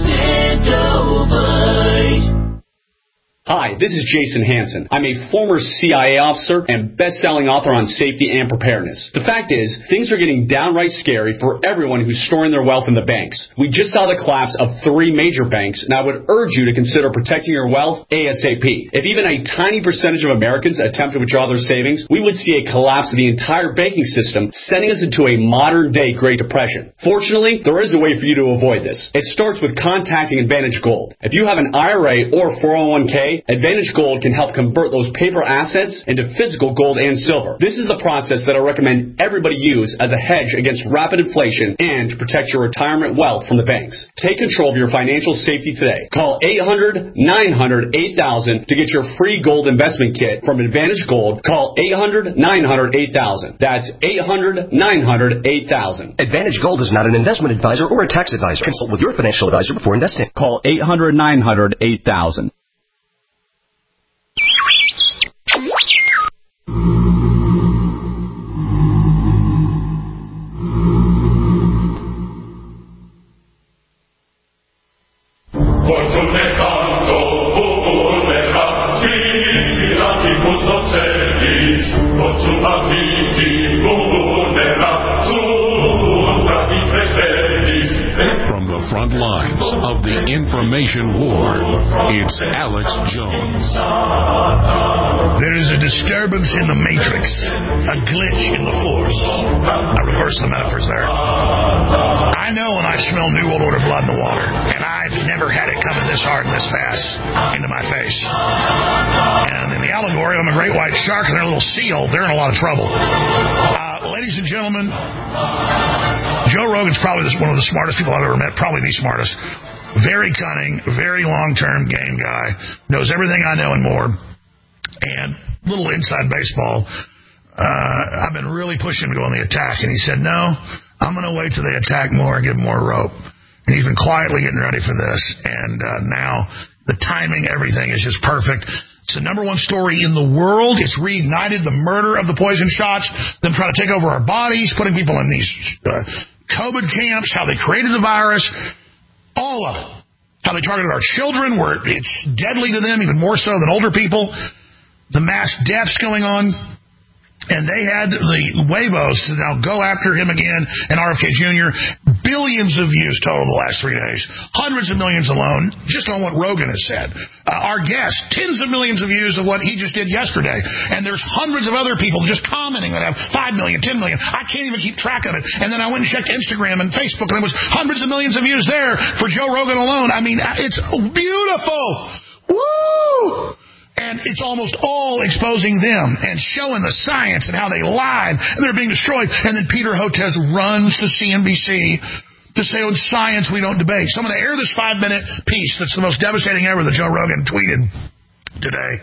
Extendivite. Hi, this is Jason Hansen. I'm a former C I A officer and best-selling author on safety and preparedness. The fact is, things are getting downright scary for everyone who's storing their wealth in the banks. We just saw the collapse of three major banks, and I would urge you to consider protecting your wealth ASAP. If even a tiny percentage of Americans attempt to withdraw their savings, we would see a collapse of the entire banking system, sending us into a modern-day Great Depression. Fortunately, there is a way for you to avoid this. It starts with contacting Advantage Gold. If you have an I R A or four oh one k, Advantage Gold can help convert those paper assets into physical gold and silver. This is the process that I recommend everybody use as a hedge against rapid inflation and to protect your retirement wealth from the banks. Take control of your financial safety today. Call eight hundred, nine hundred, eight thousand to get your free gold investment kit from Advantage Gold. Call eight hundred, nine hundred, eight thousand. That's eight hundred, nine hundred, eight thousand. Advantage Gold is not an investment advisor or a tax advisor. Consult with your financial advisor before investing. Call eight hundred, nine hundred, eight thousand. From the front lines of the information war, it's Alex Jones. There is a disturbance in the matrix, a glitch in the force. I reverse the metaphors there. I know when I smell New World Order blood in the water, and I've never had it coming this hard and this fast into my face. And in the allegory, I'm a great white shark and they're a little seal. They're in a lot of trouble. Uh, ladies and gentlemen, Joe Rogan's probably one of the smartest people I've ever met, probably the smartest. very cunning, very long-term game guy, knows everything I know and more. And little inside baseball, uh, I've been really pushing him to go on the attack, and he said, no, I'm going to wait till they attack more and give more rope. And he's been quietly getting ready for this, and uh, now the timing, everything is just perfect. It's the number one story in the world. It's reignited the murder of the poison shots, them trying to take over our bodies, putting people in these uh, COVID camps, how they created the virus, all of it. How they targeted our children, where it's deadly to them, even more so than older people. The mass deaths going on. And they had the Huevos to now go after him again and R F K Junior Billions of views total the last three days. Hundreds of millions alone, just on what Rogan has said. Uh, our guest, tens of millions of views of what he just did yesterday. And there's hundreds of other people just commenting that have five million, ten million. I can't even keep track of it. And then I went and checked Instagram and Facebook, and there was hundreds of millions of views there for Joe Rogan alone. I mean, it's beautiful. Woo! And it's almost all exposing them and showing the science and how they lied and they're being destroyed. And then Peter Hotez runs to C N B C to say, on science we don't debate. So I'm going to air this five-minute piece that's the most devastating ever that Joe Rogan tweeted today.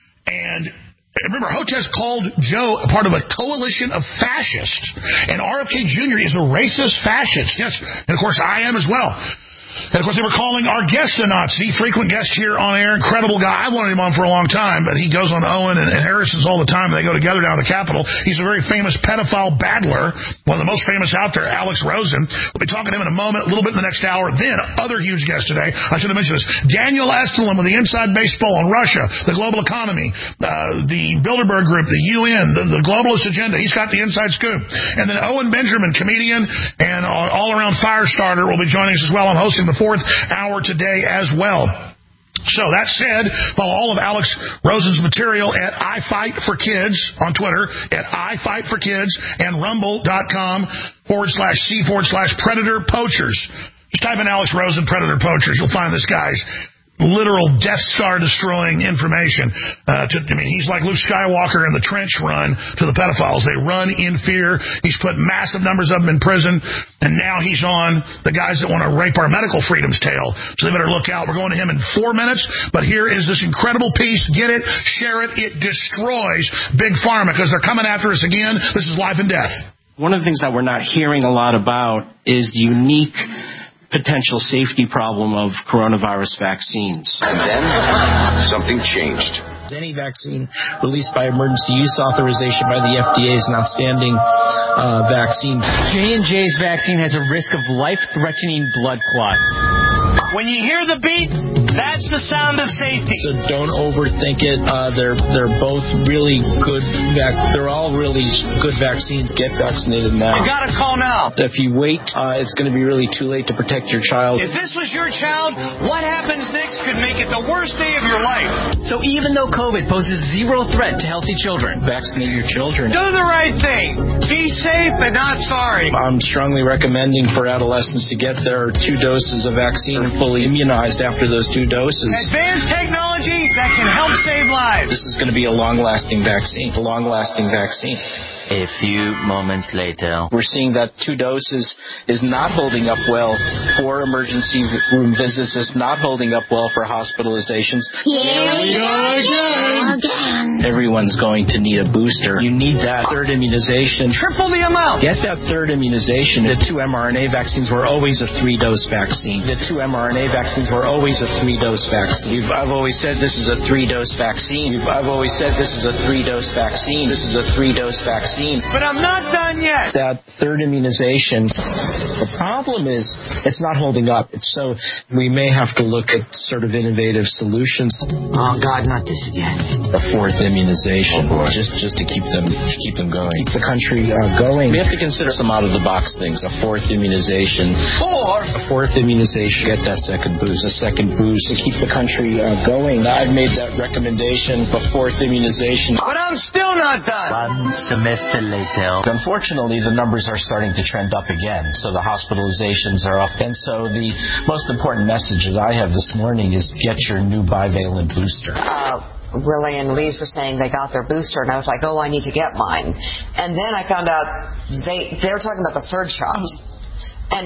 And remember, Hotez called Joe a part of a coalition of fascists. And R F K Junior is a racist fascist. Yes, and of course I am as well. And, of course, they were calling our guest a Nazi, frequent guest here on air, incredible guy. I wanted him on for a long time, but he goes on Owen and, and Harrison's all the time. They go together down at the Capitol. He's a very famous pedophile battler, one of the most famous out there, Alex Rosen. We'll be talking to him in a moment, a little bit in the next hour. Then, other huge guest today, I should have mentioned this, Daniel Estelin with the Inside Baseball on Russia, the global economy, uh, the Bilderberg Group, the U N, the, the globalist agenda. He's got the inside scoop. And then Owen Benjamin, comedian and all-around fire starter, will be joining us as well. I'm hosting the fourth hour today as well. So that said, follow all of Alex Rosen's material at I Fight for Kids on Twitter, at I Fight for Kids, and rumble.com forward slash C forward slash Predator Poachers. Just type in Alex Rosen Predator Poachers. You'll find this guy's literal Death Star destroying information. Uh, to, I mean, he's like Luke Skywalker in the trench run to the pedophiles. They run in fear. He's put massive numbers of them in prison, and now he's on the guys that want to rape our medical freedom's tail. So they better look out. We're going to him in four minutes, but here is this incredible piece. Get it, share it. It destroys Big Pharma because they're coming after us again. This is life and death. One of the things that we're not hearing a lot about is the unique potential safety problem of coronavirus vaccines. And then something changed. Any vaccine released by emergency use authorization by the F D A is an outstanding uh, vaccine. J and J's vaccine has a risk of life-threatening blood clots. When you hear the beep, that's the sound of safety. So don't overthink it. Uh, they're they're both really good. Vac- they're all really good vaccines. Get vaccinated now. You gotta call now. If you wait, uh, it's going to be really too late to protect your child. If this was your child, what happens next could make it the worst day of your life. So even though COVID poses zero threat to healthy children, vaccinate your children. Do the right thing. Be safe and not sorry. I'm strongly recommending for adolescents to get their two doses of vaccine fully immunized after those two doses. Advanced technology that can help save lives. This is going to be a long-lasting vaccine. A long-lasting vaccine. A few moments later. We're seeing that two doses is not holding up well for emergency room visits. It's not holding up well for hospitalizations. Here we go again. again. Everyone's going to need a booster. You need that third immunization. Triple the amount. Get that third immunization. The two mRNA vaccines were always a three-dose vaccine. The two mRNA vaccines were always a three-dose vaccine. I've always said this is a three-dose vaccine. I've always said this is a three-dose vaccine. This is a three-dose vaccine. But I'm not done yet. That third immunization, the problem is it's not holding up. It's so we may have to look at sort of innovative solutions. Oh God, not this again. The fourth immunization, oh just just to keep them to keep them going, keep the country uh, going. We have to consider some out of the box things. A fourth immunization, or a fourth immunization. Get that second boost. A second boost to keep the country uh, going. I've made that recommendation. A fourth immunization. But I'm still not done. One semester later. Unfortunately, the numbers are starting to trend up again, so the hospitalizations are up. And so the most important message that I have this morning is get your new bivalent booster. Uh, Willie and Lise were saying they got their booster, and I was like, oh, I need to get mine. And then I found out they they were talking about the third shot. And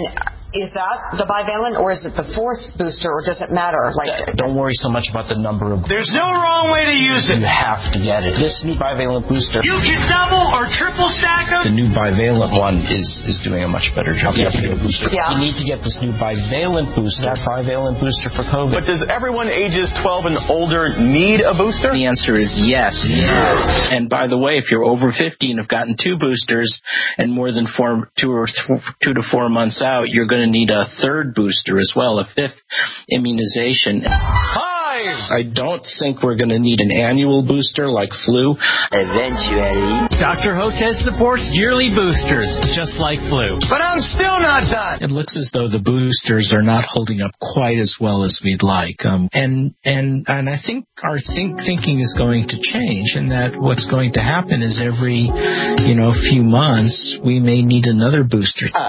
Is that the bivalent, or is it the fourth booster, or does it matter? Like, don't worry so much about the number of. There's no wrong way to use it. You have to get it. This new bivalent booster. You can double or triple stack them. The new bivalent one is is doing a much better job. Yeah. You need to get this new bivalent booster. That bivalent booster for COVID. But does everyone ages twelve and older need a booster? The answer is yes. Yes. And by the way, if you're over fifty and have gotten two boosters and more than four, two or th- two to four months out, you're going to need a third booster as well, a fifth immunization. Hi! I don't think we're going to need an annual booster like flu. Eventually. Doctor Hotez supports yearly boosters, just like flu. But I'm still not done. It looks as though the boosters are not holding up quite as well as we'd like. Um, and and and I think our think, thinking is going to change, and that what's going to happen is every, you know, few months we may need another booster. Uh,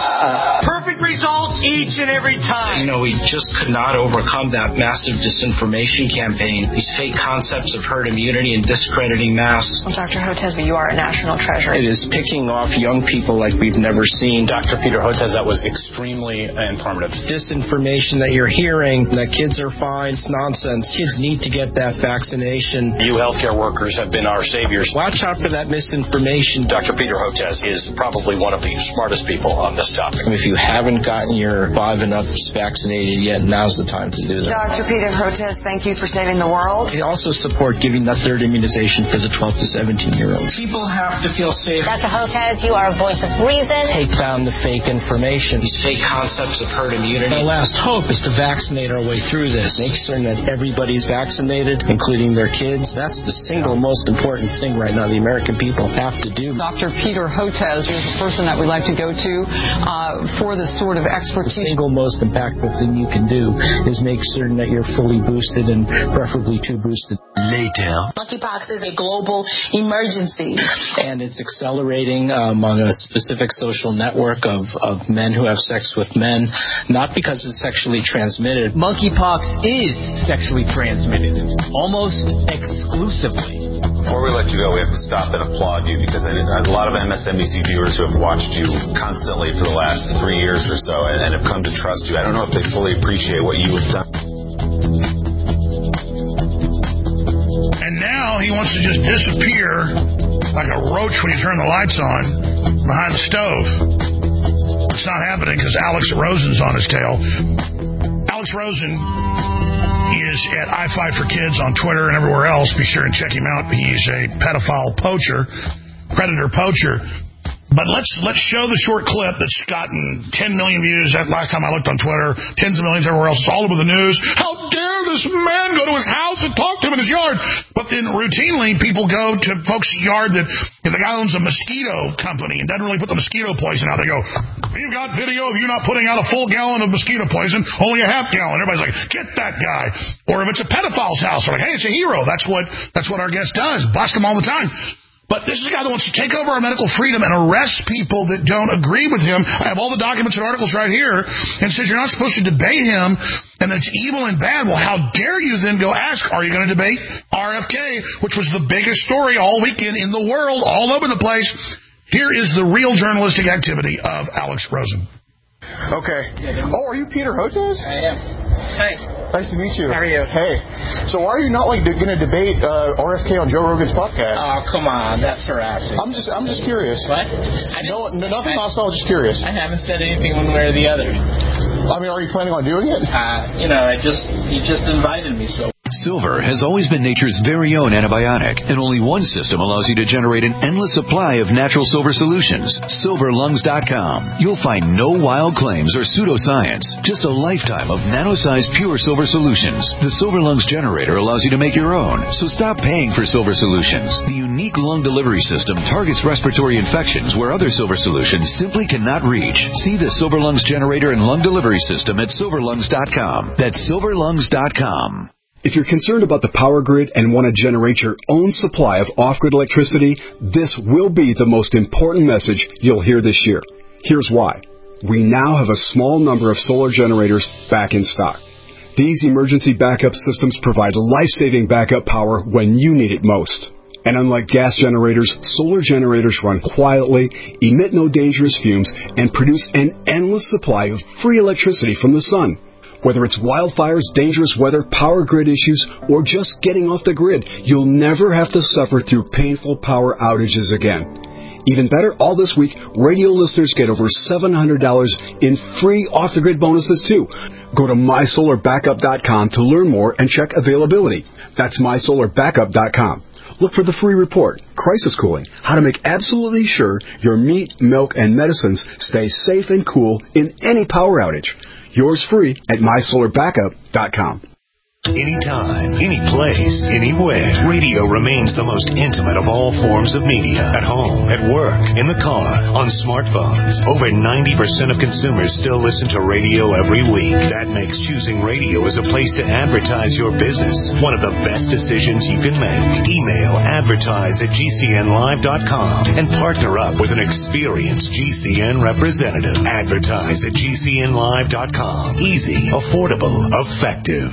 uh, Perfect results each and every time. You know, we just could not overcome that massive disinformation campaign, these fake concepts of herd immunity and discrediting masks. Well, Doctor Hotez, you are a national treasure. It is picking off young people like we've never seen. Doctor Peter Hotez, that was extremely informative. Disinformation that you're hearing, that kids are fine, it's nonsense. Kids need to get that vaccination. You healthcare workers have been our saviors. Watch out for that misinformation. Doctor Peter Hotez is probably one of the smartest people on this topic. If you haven't gotten your five and up vaccinated yet, now's the time to do that. Doctor Peter Hotez, thank you for saving the world. We also support giving that third immunization for the twelve to seventeen year olds. People have to feel safe. Doctor Hotez, you are a voice of reason. Take down the fake information, these fake concepts of herd immunity. Our last hope is to vaccinate our way through this. Make certain that everybody's vaccinated, including their kids. That's the single most important thing right now the American people have to do. Doctor Peter Hotez is the person that we like to go to uh, for this sort of expertise. The single most impactful thing you can do is make certain that you're fully boosted and preferably two boosted. Later. Monkeypox is a global emergency. And it's accelerating among a specific social network of, of men who have sex with men, not because it's sexually transmitted. Monkeypox is sexually transmitted, almost exclusively. Before we let you go, we have to stop and applaud you because I, a lot of M S N B C viewers who have watched you constantly for the last three years or so and, and have come to trust you. I don't know if they fully appreciate what you have done. And now he wants to just disappear like a roach when you turn the lights on behind the stove. It's not happening because Alex Rosen's on his tail. Alex Rosen is at I Fight for Kids on Twitter and everywhere else. Be sure and check him out. He's a pedophile poacher, predator poacher. But let's let's show the short clip that's gotten ten million views. That last time I looked on Twitter, tens of millions everywhere else. It's all over the news. How dare this man go to his house and talk to him in his yard? But then routinely people go to folks' yard that if the guy owns a mosquito company and doesn't really put the mosquito poison out, they go, "We've got video of you not putting out a full gallon of mosquito poison, only a half gallon." Everybody's like, "Get that guy." Or if it's a pedophile's house, they're like, "Hey, it's a hero." That's what that's what our guest does. Bust him all the time. But this is a guy that wants to take over our medical freedom and arrest people that don't agree with him. I have all the documents and articles right here, and says you're not supposed to debate him, and that's evil and bad. Well, how dare you then go ask, are you going to debate R F K, which was the biggest story all weekend in the world, all over the place. Here is the real journalistic activity of Alex Rosen. Okay. Oh, are you Peter Hotez? I am. Hi. Nice to meet you. How are you? Hey. So why are you not like going to debate uh, R F K on Joe Rogan's podcast? Oh, come on, that's harassing. I'm just, I'm just curious. What? I no, nothing hostile. Just curious. I haven't said anything one way or the other. I mean, are you planning on doing it? Uh, you know, I just, you just invited me, so. Silver has always been nature's very own antibiotic, and only one system allows you to generate an endless supply of natural silver solutions. silver lungs dot com. You'll find no wild claims or pseudoscience, just a lifetime of nano-sized pure silver solutions. The Silver Lungs generator allows you to make your own, so stop paying for silver solutions. The unique lung delivery system targets respiratory infections where other silver solutions simply cannot reach. See the Silver Lungs generator and lung delivery system at silver lungs dot com. That's silver lungs dot com. If you're concerned about the power grid and want to generate your own supply of off-grid electricity, this will be the most important message you'll hear this year. Here's why. We now have a small number of solar generators back in stock. These emergency backup systems provide life-saving backup power when you need it most. And unlike gas generators, solar generators run quietly, emit no dangerous fumes, and produce an endless supply of free electricity from the sun. Whether it's wildfires, dangerous weather, power grid issues, or just getting off the grid, you'll never have to suffer through painful power outages again. Even better, all this week, radio listeners get over seven hundred dollars in free off-the-grid bonuses, too. Go to my solar backup dot com to learn more and check availability. That's my solar backup dot com. Look for the free report, Crisis Cooling, how to make absolutely sure your meat, milk, and medicines stay safe and cool in any power outage. Yours free at my solar backup dot com. Anytime, any place, anywhere, radio remains the most intimate of all forms of media. At home, at work, in the car, on smartphones. Over ninety percent of consumers still listen to radio every week. That makes choosing radio as a place to advertise your business one of the best decisions you can make. Email advertise at G C N live dot com and partner up with an experienced G C N representative. Advertise at G C N live dot com. Easy, affordable, effective.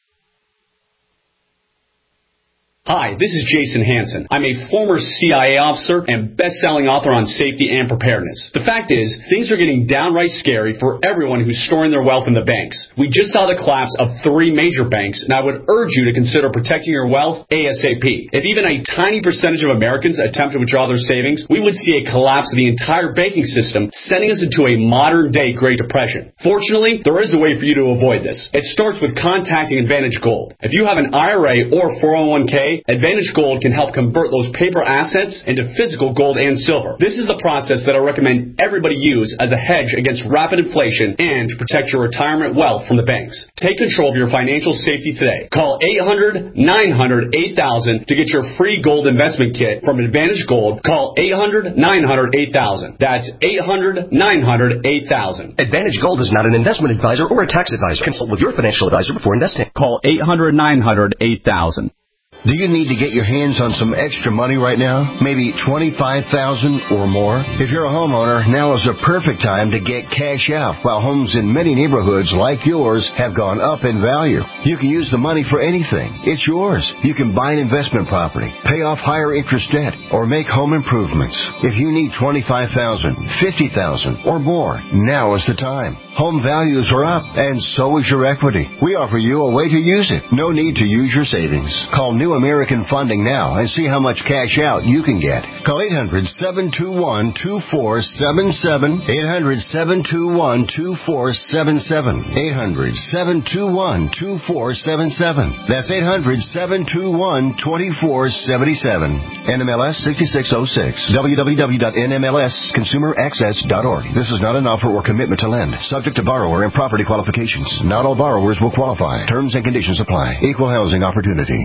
Hi, this is Jason Hansen. I'm a former C I A officer and best-selling author on safety and preparedness. The fact is, things are getting downright scary for everyone who's storing their wealth in the banks. We just saw the collapse of three major banks, and I would urge you to consider protecting your wealth ASAP. If even a tiny percentage of Americans attempt to withdraw their savings, we would see a collapse of the entire banking system, sending us into a modern-day Great Depression. Fortunately, there is a way for you to avoid this. It starts with contacting Advantage Gold. If you have an I R A or four oh one k, Advantage Gold can help convert those paper assets into physical gold and silver. This is the process that I recommend everybody use as a hedge against rapid inflation and to protect your retirement wealth from the banks. Take control of your financial safety today. Call eight hundred, nine hundred, eight thousand to get your free gold investment kit from Advantage Gold. Call eight hundred, nine hundred, eight thousand. That's eight hundred, nine hundred, eight thousand. Advantage Gold is not an investment advisor or a tax advisor. Consult with your financial advisor before investing. Call eight hundred, nine hundred, eight thousand. Do you need to get your hands on some extra money right now? Maybe twenty-five thousand dollars or more? If you're a homeowner, now is the perfect time to get cash out while homes in many neighborhoods like yours have gone up in value. You can use the money for anything. It's yours. You can buy an investment property, pay off higher interest debt, or make home improvements. If you need twenty-five thousand dollars, fifty thousand dollars or more, now is the time. Home values are up, and so is your equity. We offer you a way to use it. No need to use your savings. Call New American Funding now and see how much cash out you can get. Call eight hundred, seven two one, two four seven seven, eight hundred, seven two one, two four seven seven, eight hundred, seven two one, two four seven seven. That's eight hundred, seven two one, two four seven seven. N M L S sixty-six oh six. w w w dot n m l s consumer access dot org. This is not an offer or commitment to lend. Subject to borrower and property qualifications. Not all borrowers will qualify. Terms and conditions apply. Equal housing opportunity.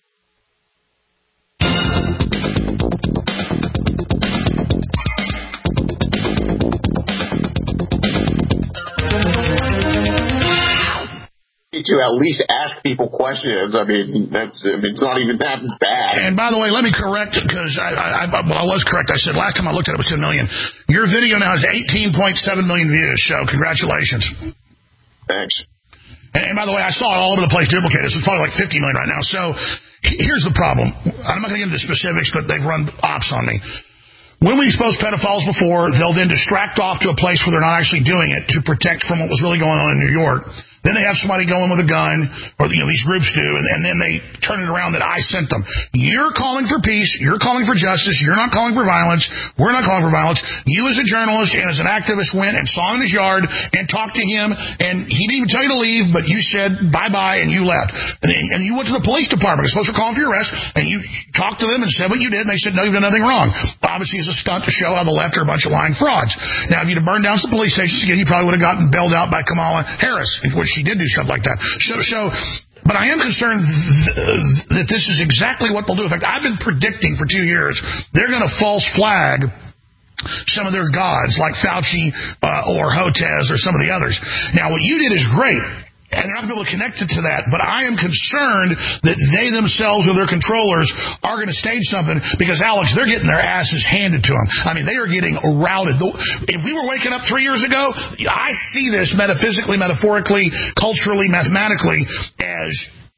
To at least ask people questions. I mean, that's I mean, it's not even that bad. And by the way, let me correct it because I, I, I, well, I was correct. I said last time I looked at it, it was ten million. Your video now has eighteen point seven million views, so congratulations. Thanks. And, and by the way, I saw it all over the place duplicated. So it's probably like fifty million right now. So here's the problem. I'm not going to get into specifics, but they've run ops on me. When we expose pedophiles before, they'll then distract off to a place where they're not actually doing it to protect from what was really going on in New York. Then they have somebody go in with a gun, or you know these groups do, and, and then they turn it around that I sent them. You're calling for peace. You're calling for justice. You're not calling for violence. We're not calling for violence. You as a journalist and as an activist went and saw him in his yard and talked to him, and he didn't even tell you to leave, but you said bye-bye and you left. And, and you went to the police department. You're supposed to call them for your arrest, and you talked to them and said what you did, and they said, no, you've done nothing wrong. Obviously, it's a stunt to show how the left are a bunch of lying frauds. Now, if you'd have burned down some police stations again, you probably would have gotten bailed out by Kamala Harris, which she did do stuff like that. So, so, but I am concerned th- that this is exactly what they'll do. In fact, I've been predicting for two years they're going to false flag some of their gods, like Fauci uh, or Hotez or some of the others. Now, what you did is great. And they're not going to be able to connect it to that. But I am concerned that they themselves or their controllers are going to stage something because, Alex, they're getting their asses handed to them. I mean, they are getting routed. If we were waking up three years ago, I see this metaphysically, metaphorically, culturally, mathematically as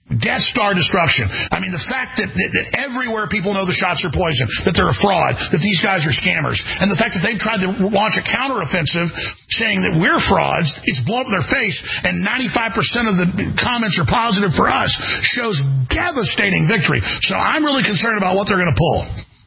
Death Star destruction. I mean, the fact that, that, that everywhere people know the shots are poison, that they're a fraud, that these guys are scammers, and the fact that they've tried to launch a counteroffensive saying that we're frauds, it's blown up in their face, and ninety-five percent of the comments are positive for us, shows devastating victory. So I'm really concerned about what they're going to pull.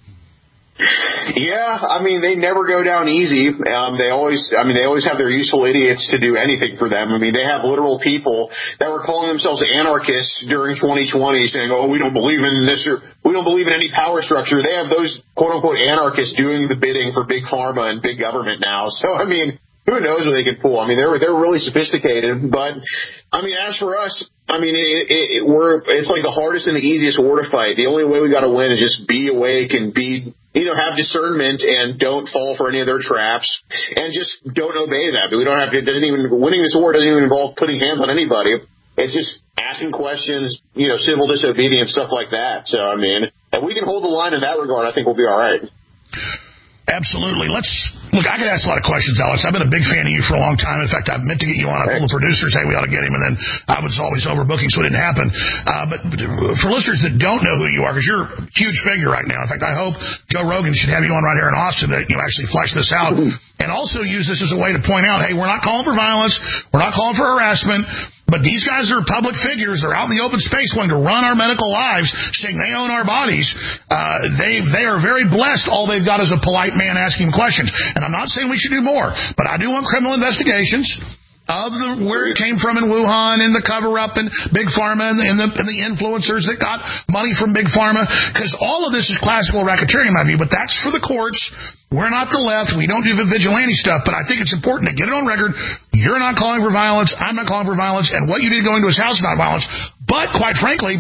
Yeah, I mean, they never go down easy. Um, they always, I mean, they always have their useful idiots to do anything for them. I mean, they have literal people that were calling themselves anarchists during twenty twenty saying, oh, we don't believe in this or we don't believe in any power structure. They have those quote unquote anarchists doing the bidding for big pharma and big government now. So, I mean, who knows what they can pull? I mean, they're, they're really sophisticated, but I mean, as for us, I mean, it, it, it, we're, it's like the hardest and the easiest war to fight. The only way we got to win is just be awake and be, you know, have discernment and don't fall for any of their traps and just don't obey them. We don't have to, it doesn't even, winning this war doesn't even involve putting hands on anybody. It's just asking questions, you know, civil disobedience, stuff like that. So, I mean, if we can hold the line in that regard, I think we'll be all right. Absolutely. Let's look. I could ask a lot of questions, Alex. I've been a big fan of you for a long time. In fact, I meant to get you on. I told the producers, "Hey, we ought to get him," and then I was always overbooking, so it didn't happen. Uh, but for listeners that don't know who you are, because you're a huge figure right now. In fact, I hope Joe Rogan should have you on right here in Austin to you know actually flesh this out, and also use this as a way to point out, "Hey, we're not calling for violence. We're not calling for harassment." But these guys are public figures. They're out in the open space wanting to run our medical lives, saying they own our bodies. Uh, they they are very blessed. All they've got is a polite man asking questions. And I'm not saying we should do more, but I do want criminal investigations of the where it came from in Wuhan and the cover-up and Big Pharma and the, and the, and the influencers that got money from Big Pharma, because all of this is classical racketeering in my view, but that's for the courts. We're not the left. We don't do the vigilante stuff, but I think it's important to get it on record. You're not calling for violence. I'm not calling for violence, and what you did going to his house is not violence. But quite frankly,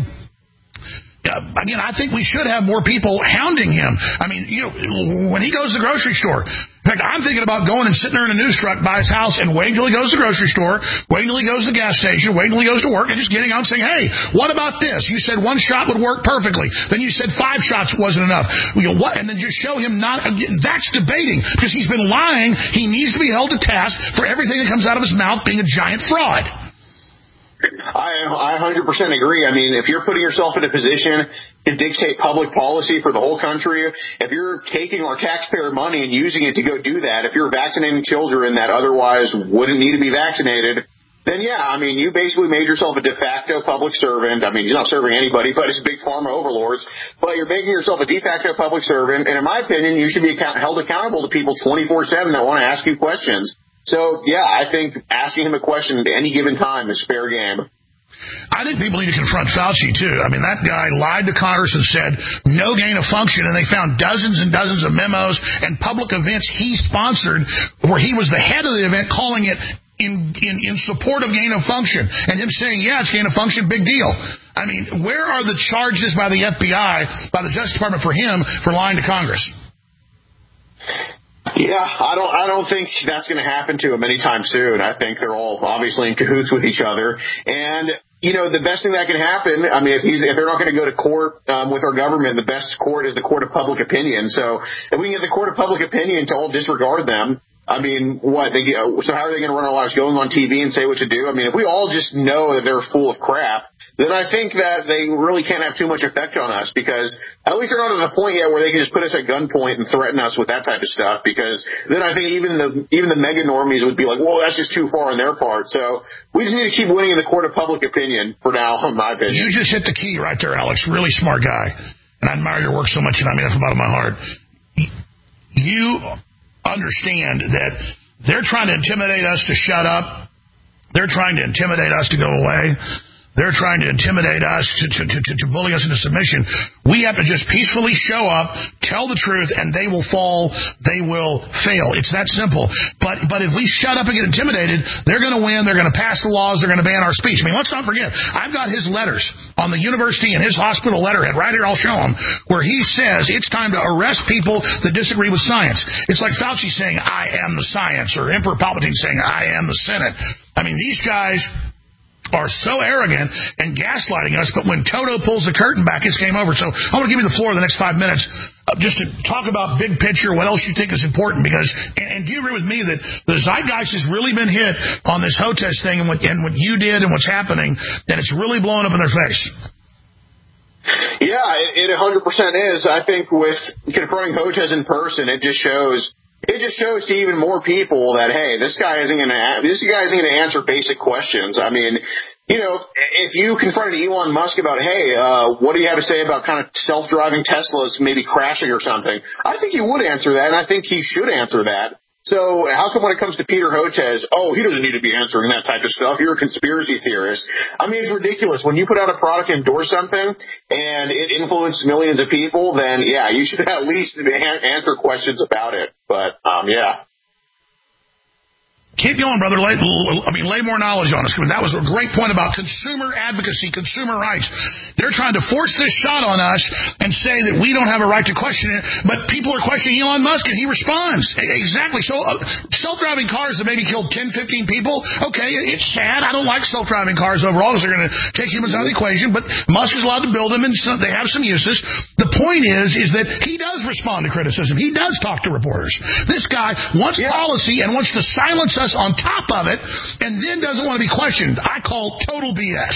Uh, again, I think we should have more people hounding him. I mean, you know, when he goes to the grocery store, in fact, I'm thinking about going and sitting there in a news truck by his house and waiting till he goes to the grocery store, waiting till he goes to the gas station, waiting till he goes to work, and just getting out and saying, hey, what about this? You said one shot would work perfectly. Then you said five shots wasn't enough. You know, what? And then just show him not, that's debating, because he's been lying. He needs to be held to task for everything that comes out of his mouth being a giant fraud. I, I one hundred percent agree. I mean, if you're putting yourself in a position to dictate public policy for the whole country, if you're taking our taxpayer money and using it to go do that, if you're vaccinating children that otherwise wouldn't need to be vaccinated, then yeah, I mean, you basically made yourself a de facto public servant. I mean, he's not serving anybody, but it's big pharma overlords. But you're making yourself a de facto public servant, and in my opinion, you should be account- held accountable to people twenty-four seven that want to ask you questions. So, yeah, I think asking him a question at any given time is fair game. I think people need to confront Fauci, too. I mean, that guy lied to Congress and said no gain of function, and they found dozens and dozens of memos and public events he sponsored where he was the head of the event calling it in, in, in support of gain of function, and him saying, yeah, it's gain of function, big deal. I mean, where are the charges by the F B I, by the Justice Department for him for lying to Congress? Yeah, I don't. I don't think that's going to happen to him anytime soon. I think they're all obviously in cahoots with each other, and you know the best thing that can happen. I mean, if he's if they're not going to go to court um, with our government, the best court is the court of public opinion. So if we can get the court of public opinion to all disregard them, I mean, what they get, so how are they going to run our lives? Going on T V and say what to do? I mean, if we all just know that they're full of crap, then I think that they really can't have too much effect on us, because at least they're not at the point yet where they can just put us at gunpoint and threaten us with that type of stuff, because then I think even the even the mega normies would be like, whoa, that's just too far on their part. So we just need to keep winning in the court of public opinion for now, in my opinion. You just hit the key right there, Alex. Really smart guy. And I admire your work so much, and I mean that from the bottom of my heart. You understand that they're trying to intimidate us to shut up. They're trying to intimidate us to go away. They're trying to intimidate us, to, to, to, to bully us into submission. We have to just peacefully show up, tell the truth, and they will fall, they will fail. It's that simple. But but if we shut up and get intimidated, they're going to win, they're going to pass the laws, they're going to ban our speech. I mean, let's not forget, I've got his letters on the university and his hospital letterhead. Right here, I'll show them, where he says it's time to arrest people that disagree with science. It's like Fauci saying, I am the science, or Emperor Palpatine saying, I am the Senate. I mean, these guys are so arrogant and gaslighting us, but when Toto pulls the curtain back, it's game over. So I want to give you the floor the next five minutes. uh, just to talk about big picture, what else you think is important, because, and, and do you agree with me that the zeitgeist has really been hit on this Hotez thing and what, and what you did and what's happening, that it's really blowing up in their face? Yeah, it, it one hundred percent is. I think with confronting Hotez in person, it just shows It just shows to even more people that, hey, this guy isn't going to this guy isn't going to answer basic questions. I mean, you know, if you confronted Elon Musk about, hey, uh, what do you have to say about kind of self-driving Teslas maybe crashing or something, I think he would answer that, and I think he should answer that. So how come when it comes to Peter Hotez, oh, he doesn't need to be answering that type of stuff. You're a conspiracy theorist. I mean, it's ridiculous. When you put out a product and endorse something and it influences millions of people, then, yeah, you should at least answer questions about it. But, um, yeah. Keep going, brother. Lay, I mean, lay more knowledge on us. That was a great point about consumer advocacy, consumer rights. They're trying to force this shot on us and say that we don't have a right to question it, but people are questioning Elon Musk, and he responds. Exactly. So uh, self-driving cars that maybe killed ten, fifteen people, okay, it's sad. I don't like self-driving cars overall because they're going to take humans out of the equation, but Musk is allowed to build them, and some, they have some uses. The point is, is that he does respond to criticism. He does talk to reporters. This guy wants yeah. policy and wants to silence us on top of it, and then doesn't want to be questioned. I call total B S.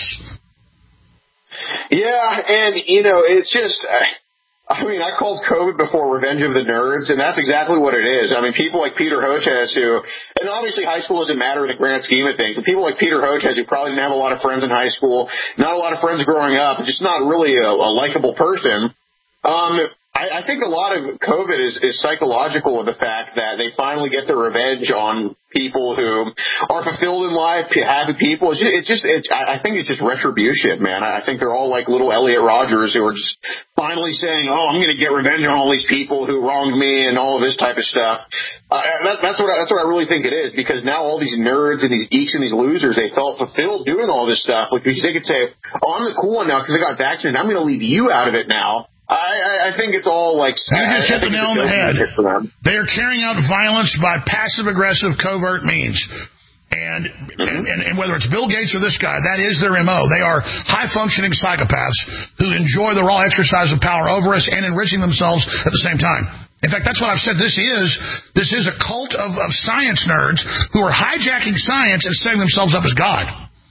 Yeah, and, you know, it's just, I mean, I called COVID before Revenge of the Nerds, and that's exactly what it is. I mean, people like Peter Hotez who, and obviously high school doesn't matter in the grand scheme of things, but people like Peter Hotez who probably didn't have a lot of friends in high school, not a lot of friends growing up, just not really a, a likable person, um, I, I think a lot of COVID is, is psychological with the fact that they finally get their revenge on people who are fulfilled in life, happy people. It's just, it's just it's, I think it's just retribution, man. I think they're all like little Elliot Rodgers who are just finally saying, oh, I'm going to get revenge on all these people who wronged me and all of this type of stuff. Uh, that, that's what I, that's what I really think it is, because now all these nerds and these geeks and these losers, they felt fulfilled doing all this stuff, like, because they could say, oh, I'm the cool one now because I got vaccinated. I'm going to leave you out of it now. I, I think it's all like... You just hit the nail on the head. They are carrying out violence by passive-aggressive, covert means. And, mm-hmm. and and whether it's Bill Gates or this guy, that is their M O. They are high-functioning psychopaths who enjoy the raw exercise of power over us and enriching themselves at the same time. In fact, that's what I've said this is. This is a cult of, of science nerds who are hijacking science and setting themselves up as God.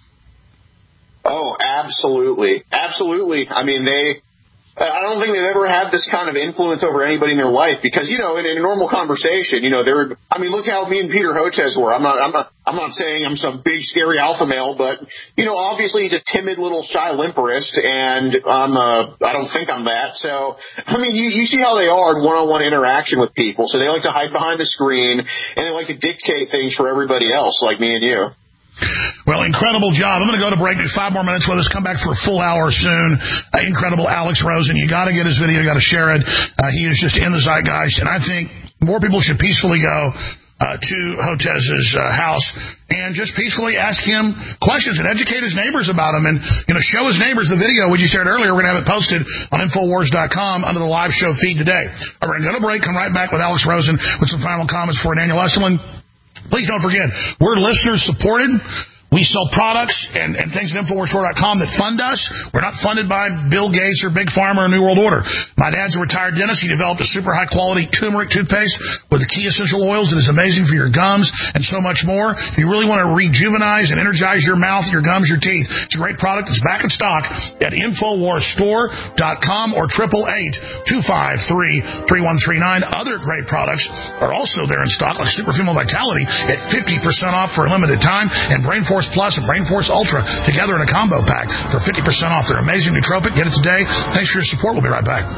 Oh, absolutely. Absolutely. I mean, they... I don't think they've ever had this kind of influence over anybody in their life because, you know, in, in a normal conversation, you know, they're, I mean, look how me and Peter Hotez were. I'm not, I'm not, I'm not saying I'm some big, scary alpha male, but, you know, obviously he's a timid little shy limperist, and I'm, uh, I don't think I'm that. So, I mean, you, you see how they are in one-on-one interaction with people. So they like to hide behind the screen, and they like to dictate things for everybody else, like me and you. Well, incredible job. I'm going to go to break in five more minutes with us. Come back for a full hour soon. Uh, incredible Alex Rosen. You got to get his video. You got to share it. Uh, he is just in the zeitgeist, and I think more people should peacefully go uh, to Hotez's uh, house and just peacefully ask him questions and educate his neighbors about him, and you know, show his neighbors the video we just shared earlier. We're going to have it posted on Infowars dot com under the live show feed today. All right, we're going to go to break. Come right back with Alex Rosen with some final comments for Daniel Esselin. Please don't forget, we're listener-supported. We sell products and, and things at Infowars dot com that fund us. We're not funded by Bill Gates or Big Pharma or New World Order. My dad's a retired dentist. He developed a super high-quality turmeric toothpaste with the key essential oils that is amazing for your gums and so much more. If you really want to rejuvenize and energize your mouth, your gums, your teeth, it's a great product. It's back in stock at Infowars Store dot com or eight eight eight, two five three, three one three nine. Other great products are also there in stock, like Super Female Vitality at fifty percent off for a limited time, and Brain Force Plus and Brain Force Ultra together in a combo pack for fifty percent off. They're amazing nootropic. Get it today. Thanks for your support. We'll be right back.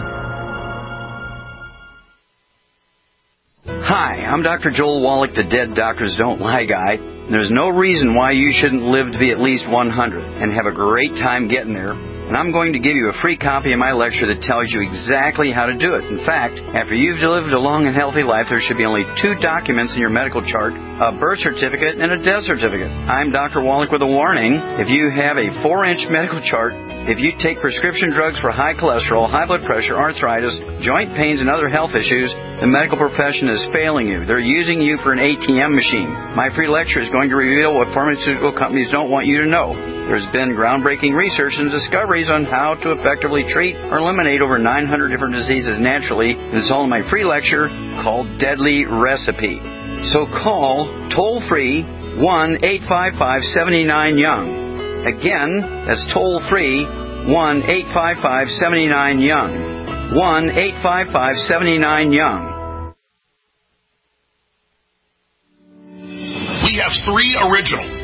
Hi, I'm Doctor Joel Wallach, the Dead Doctors Don't Lie guy. There's no reason why you shouldn't live to be at least one hundred and have a great time getting there. And I'm going to give you a free copy of my lecture that tells you exactly how to do it. In fact, after you've lived a long and healthy life, there should be only two documents in your medical chart, a birth certificate and a death certificate. I'm Doctor Wallach with a warning. If you have a four-inch medical chart, if you take prescription drugs for high cholesterol, high blood pressure, arthritis, joint pains, and other health issues, the medical profession is failing you. They're using you for an A T M machine. My free lecture is going to reveal what pharmaceutical companies don't want you to know. There's been groundbreaking research and discoveries on how to effectively treat or eliminate over nine hundred different diseases naturally. And it's all in my free lecture called Deadly Recipe. So call toll-free one eight five five, seven nine, young. Again, that's toll-free one eight five five, seven nine, young. one eight five five, seven nine, young. We have three original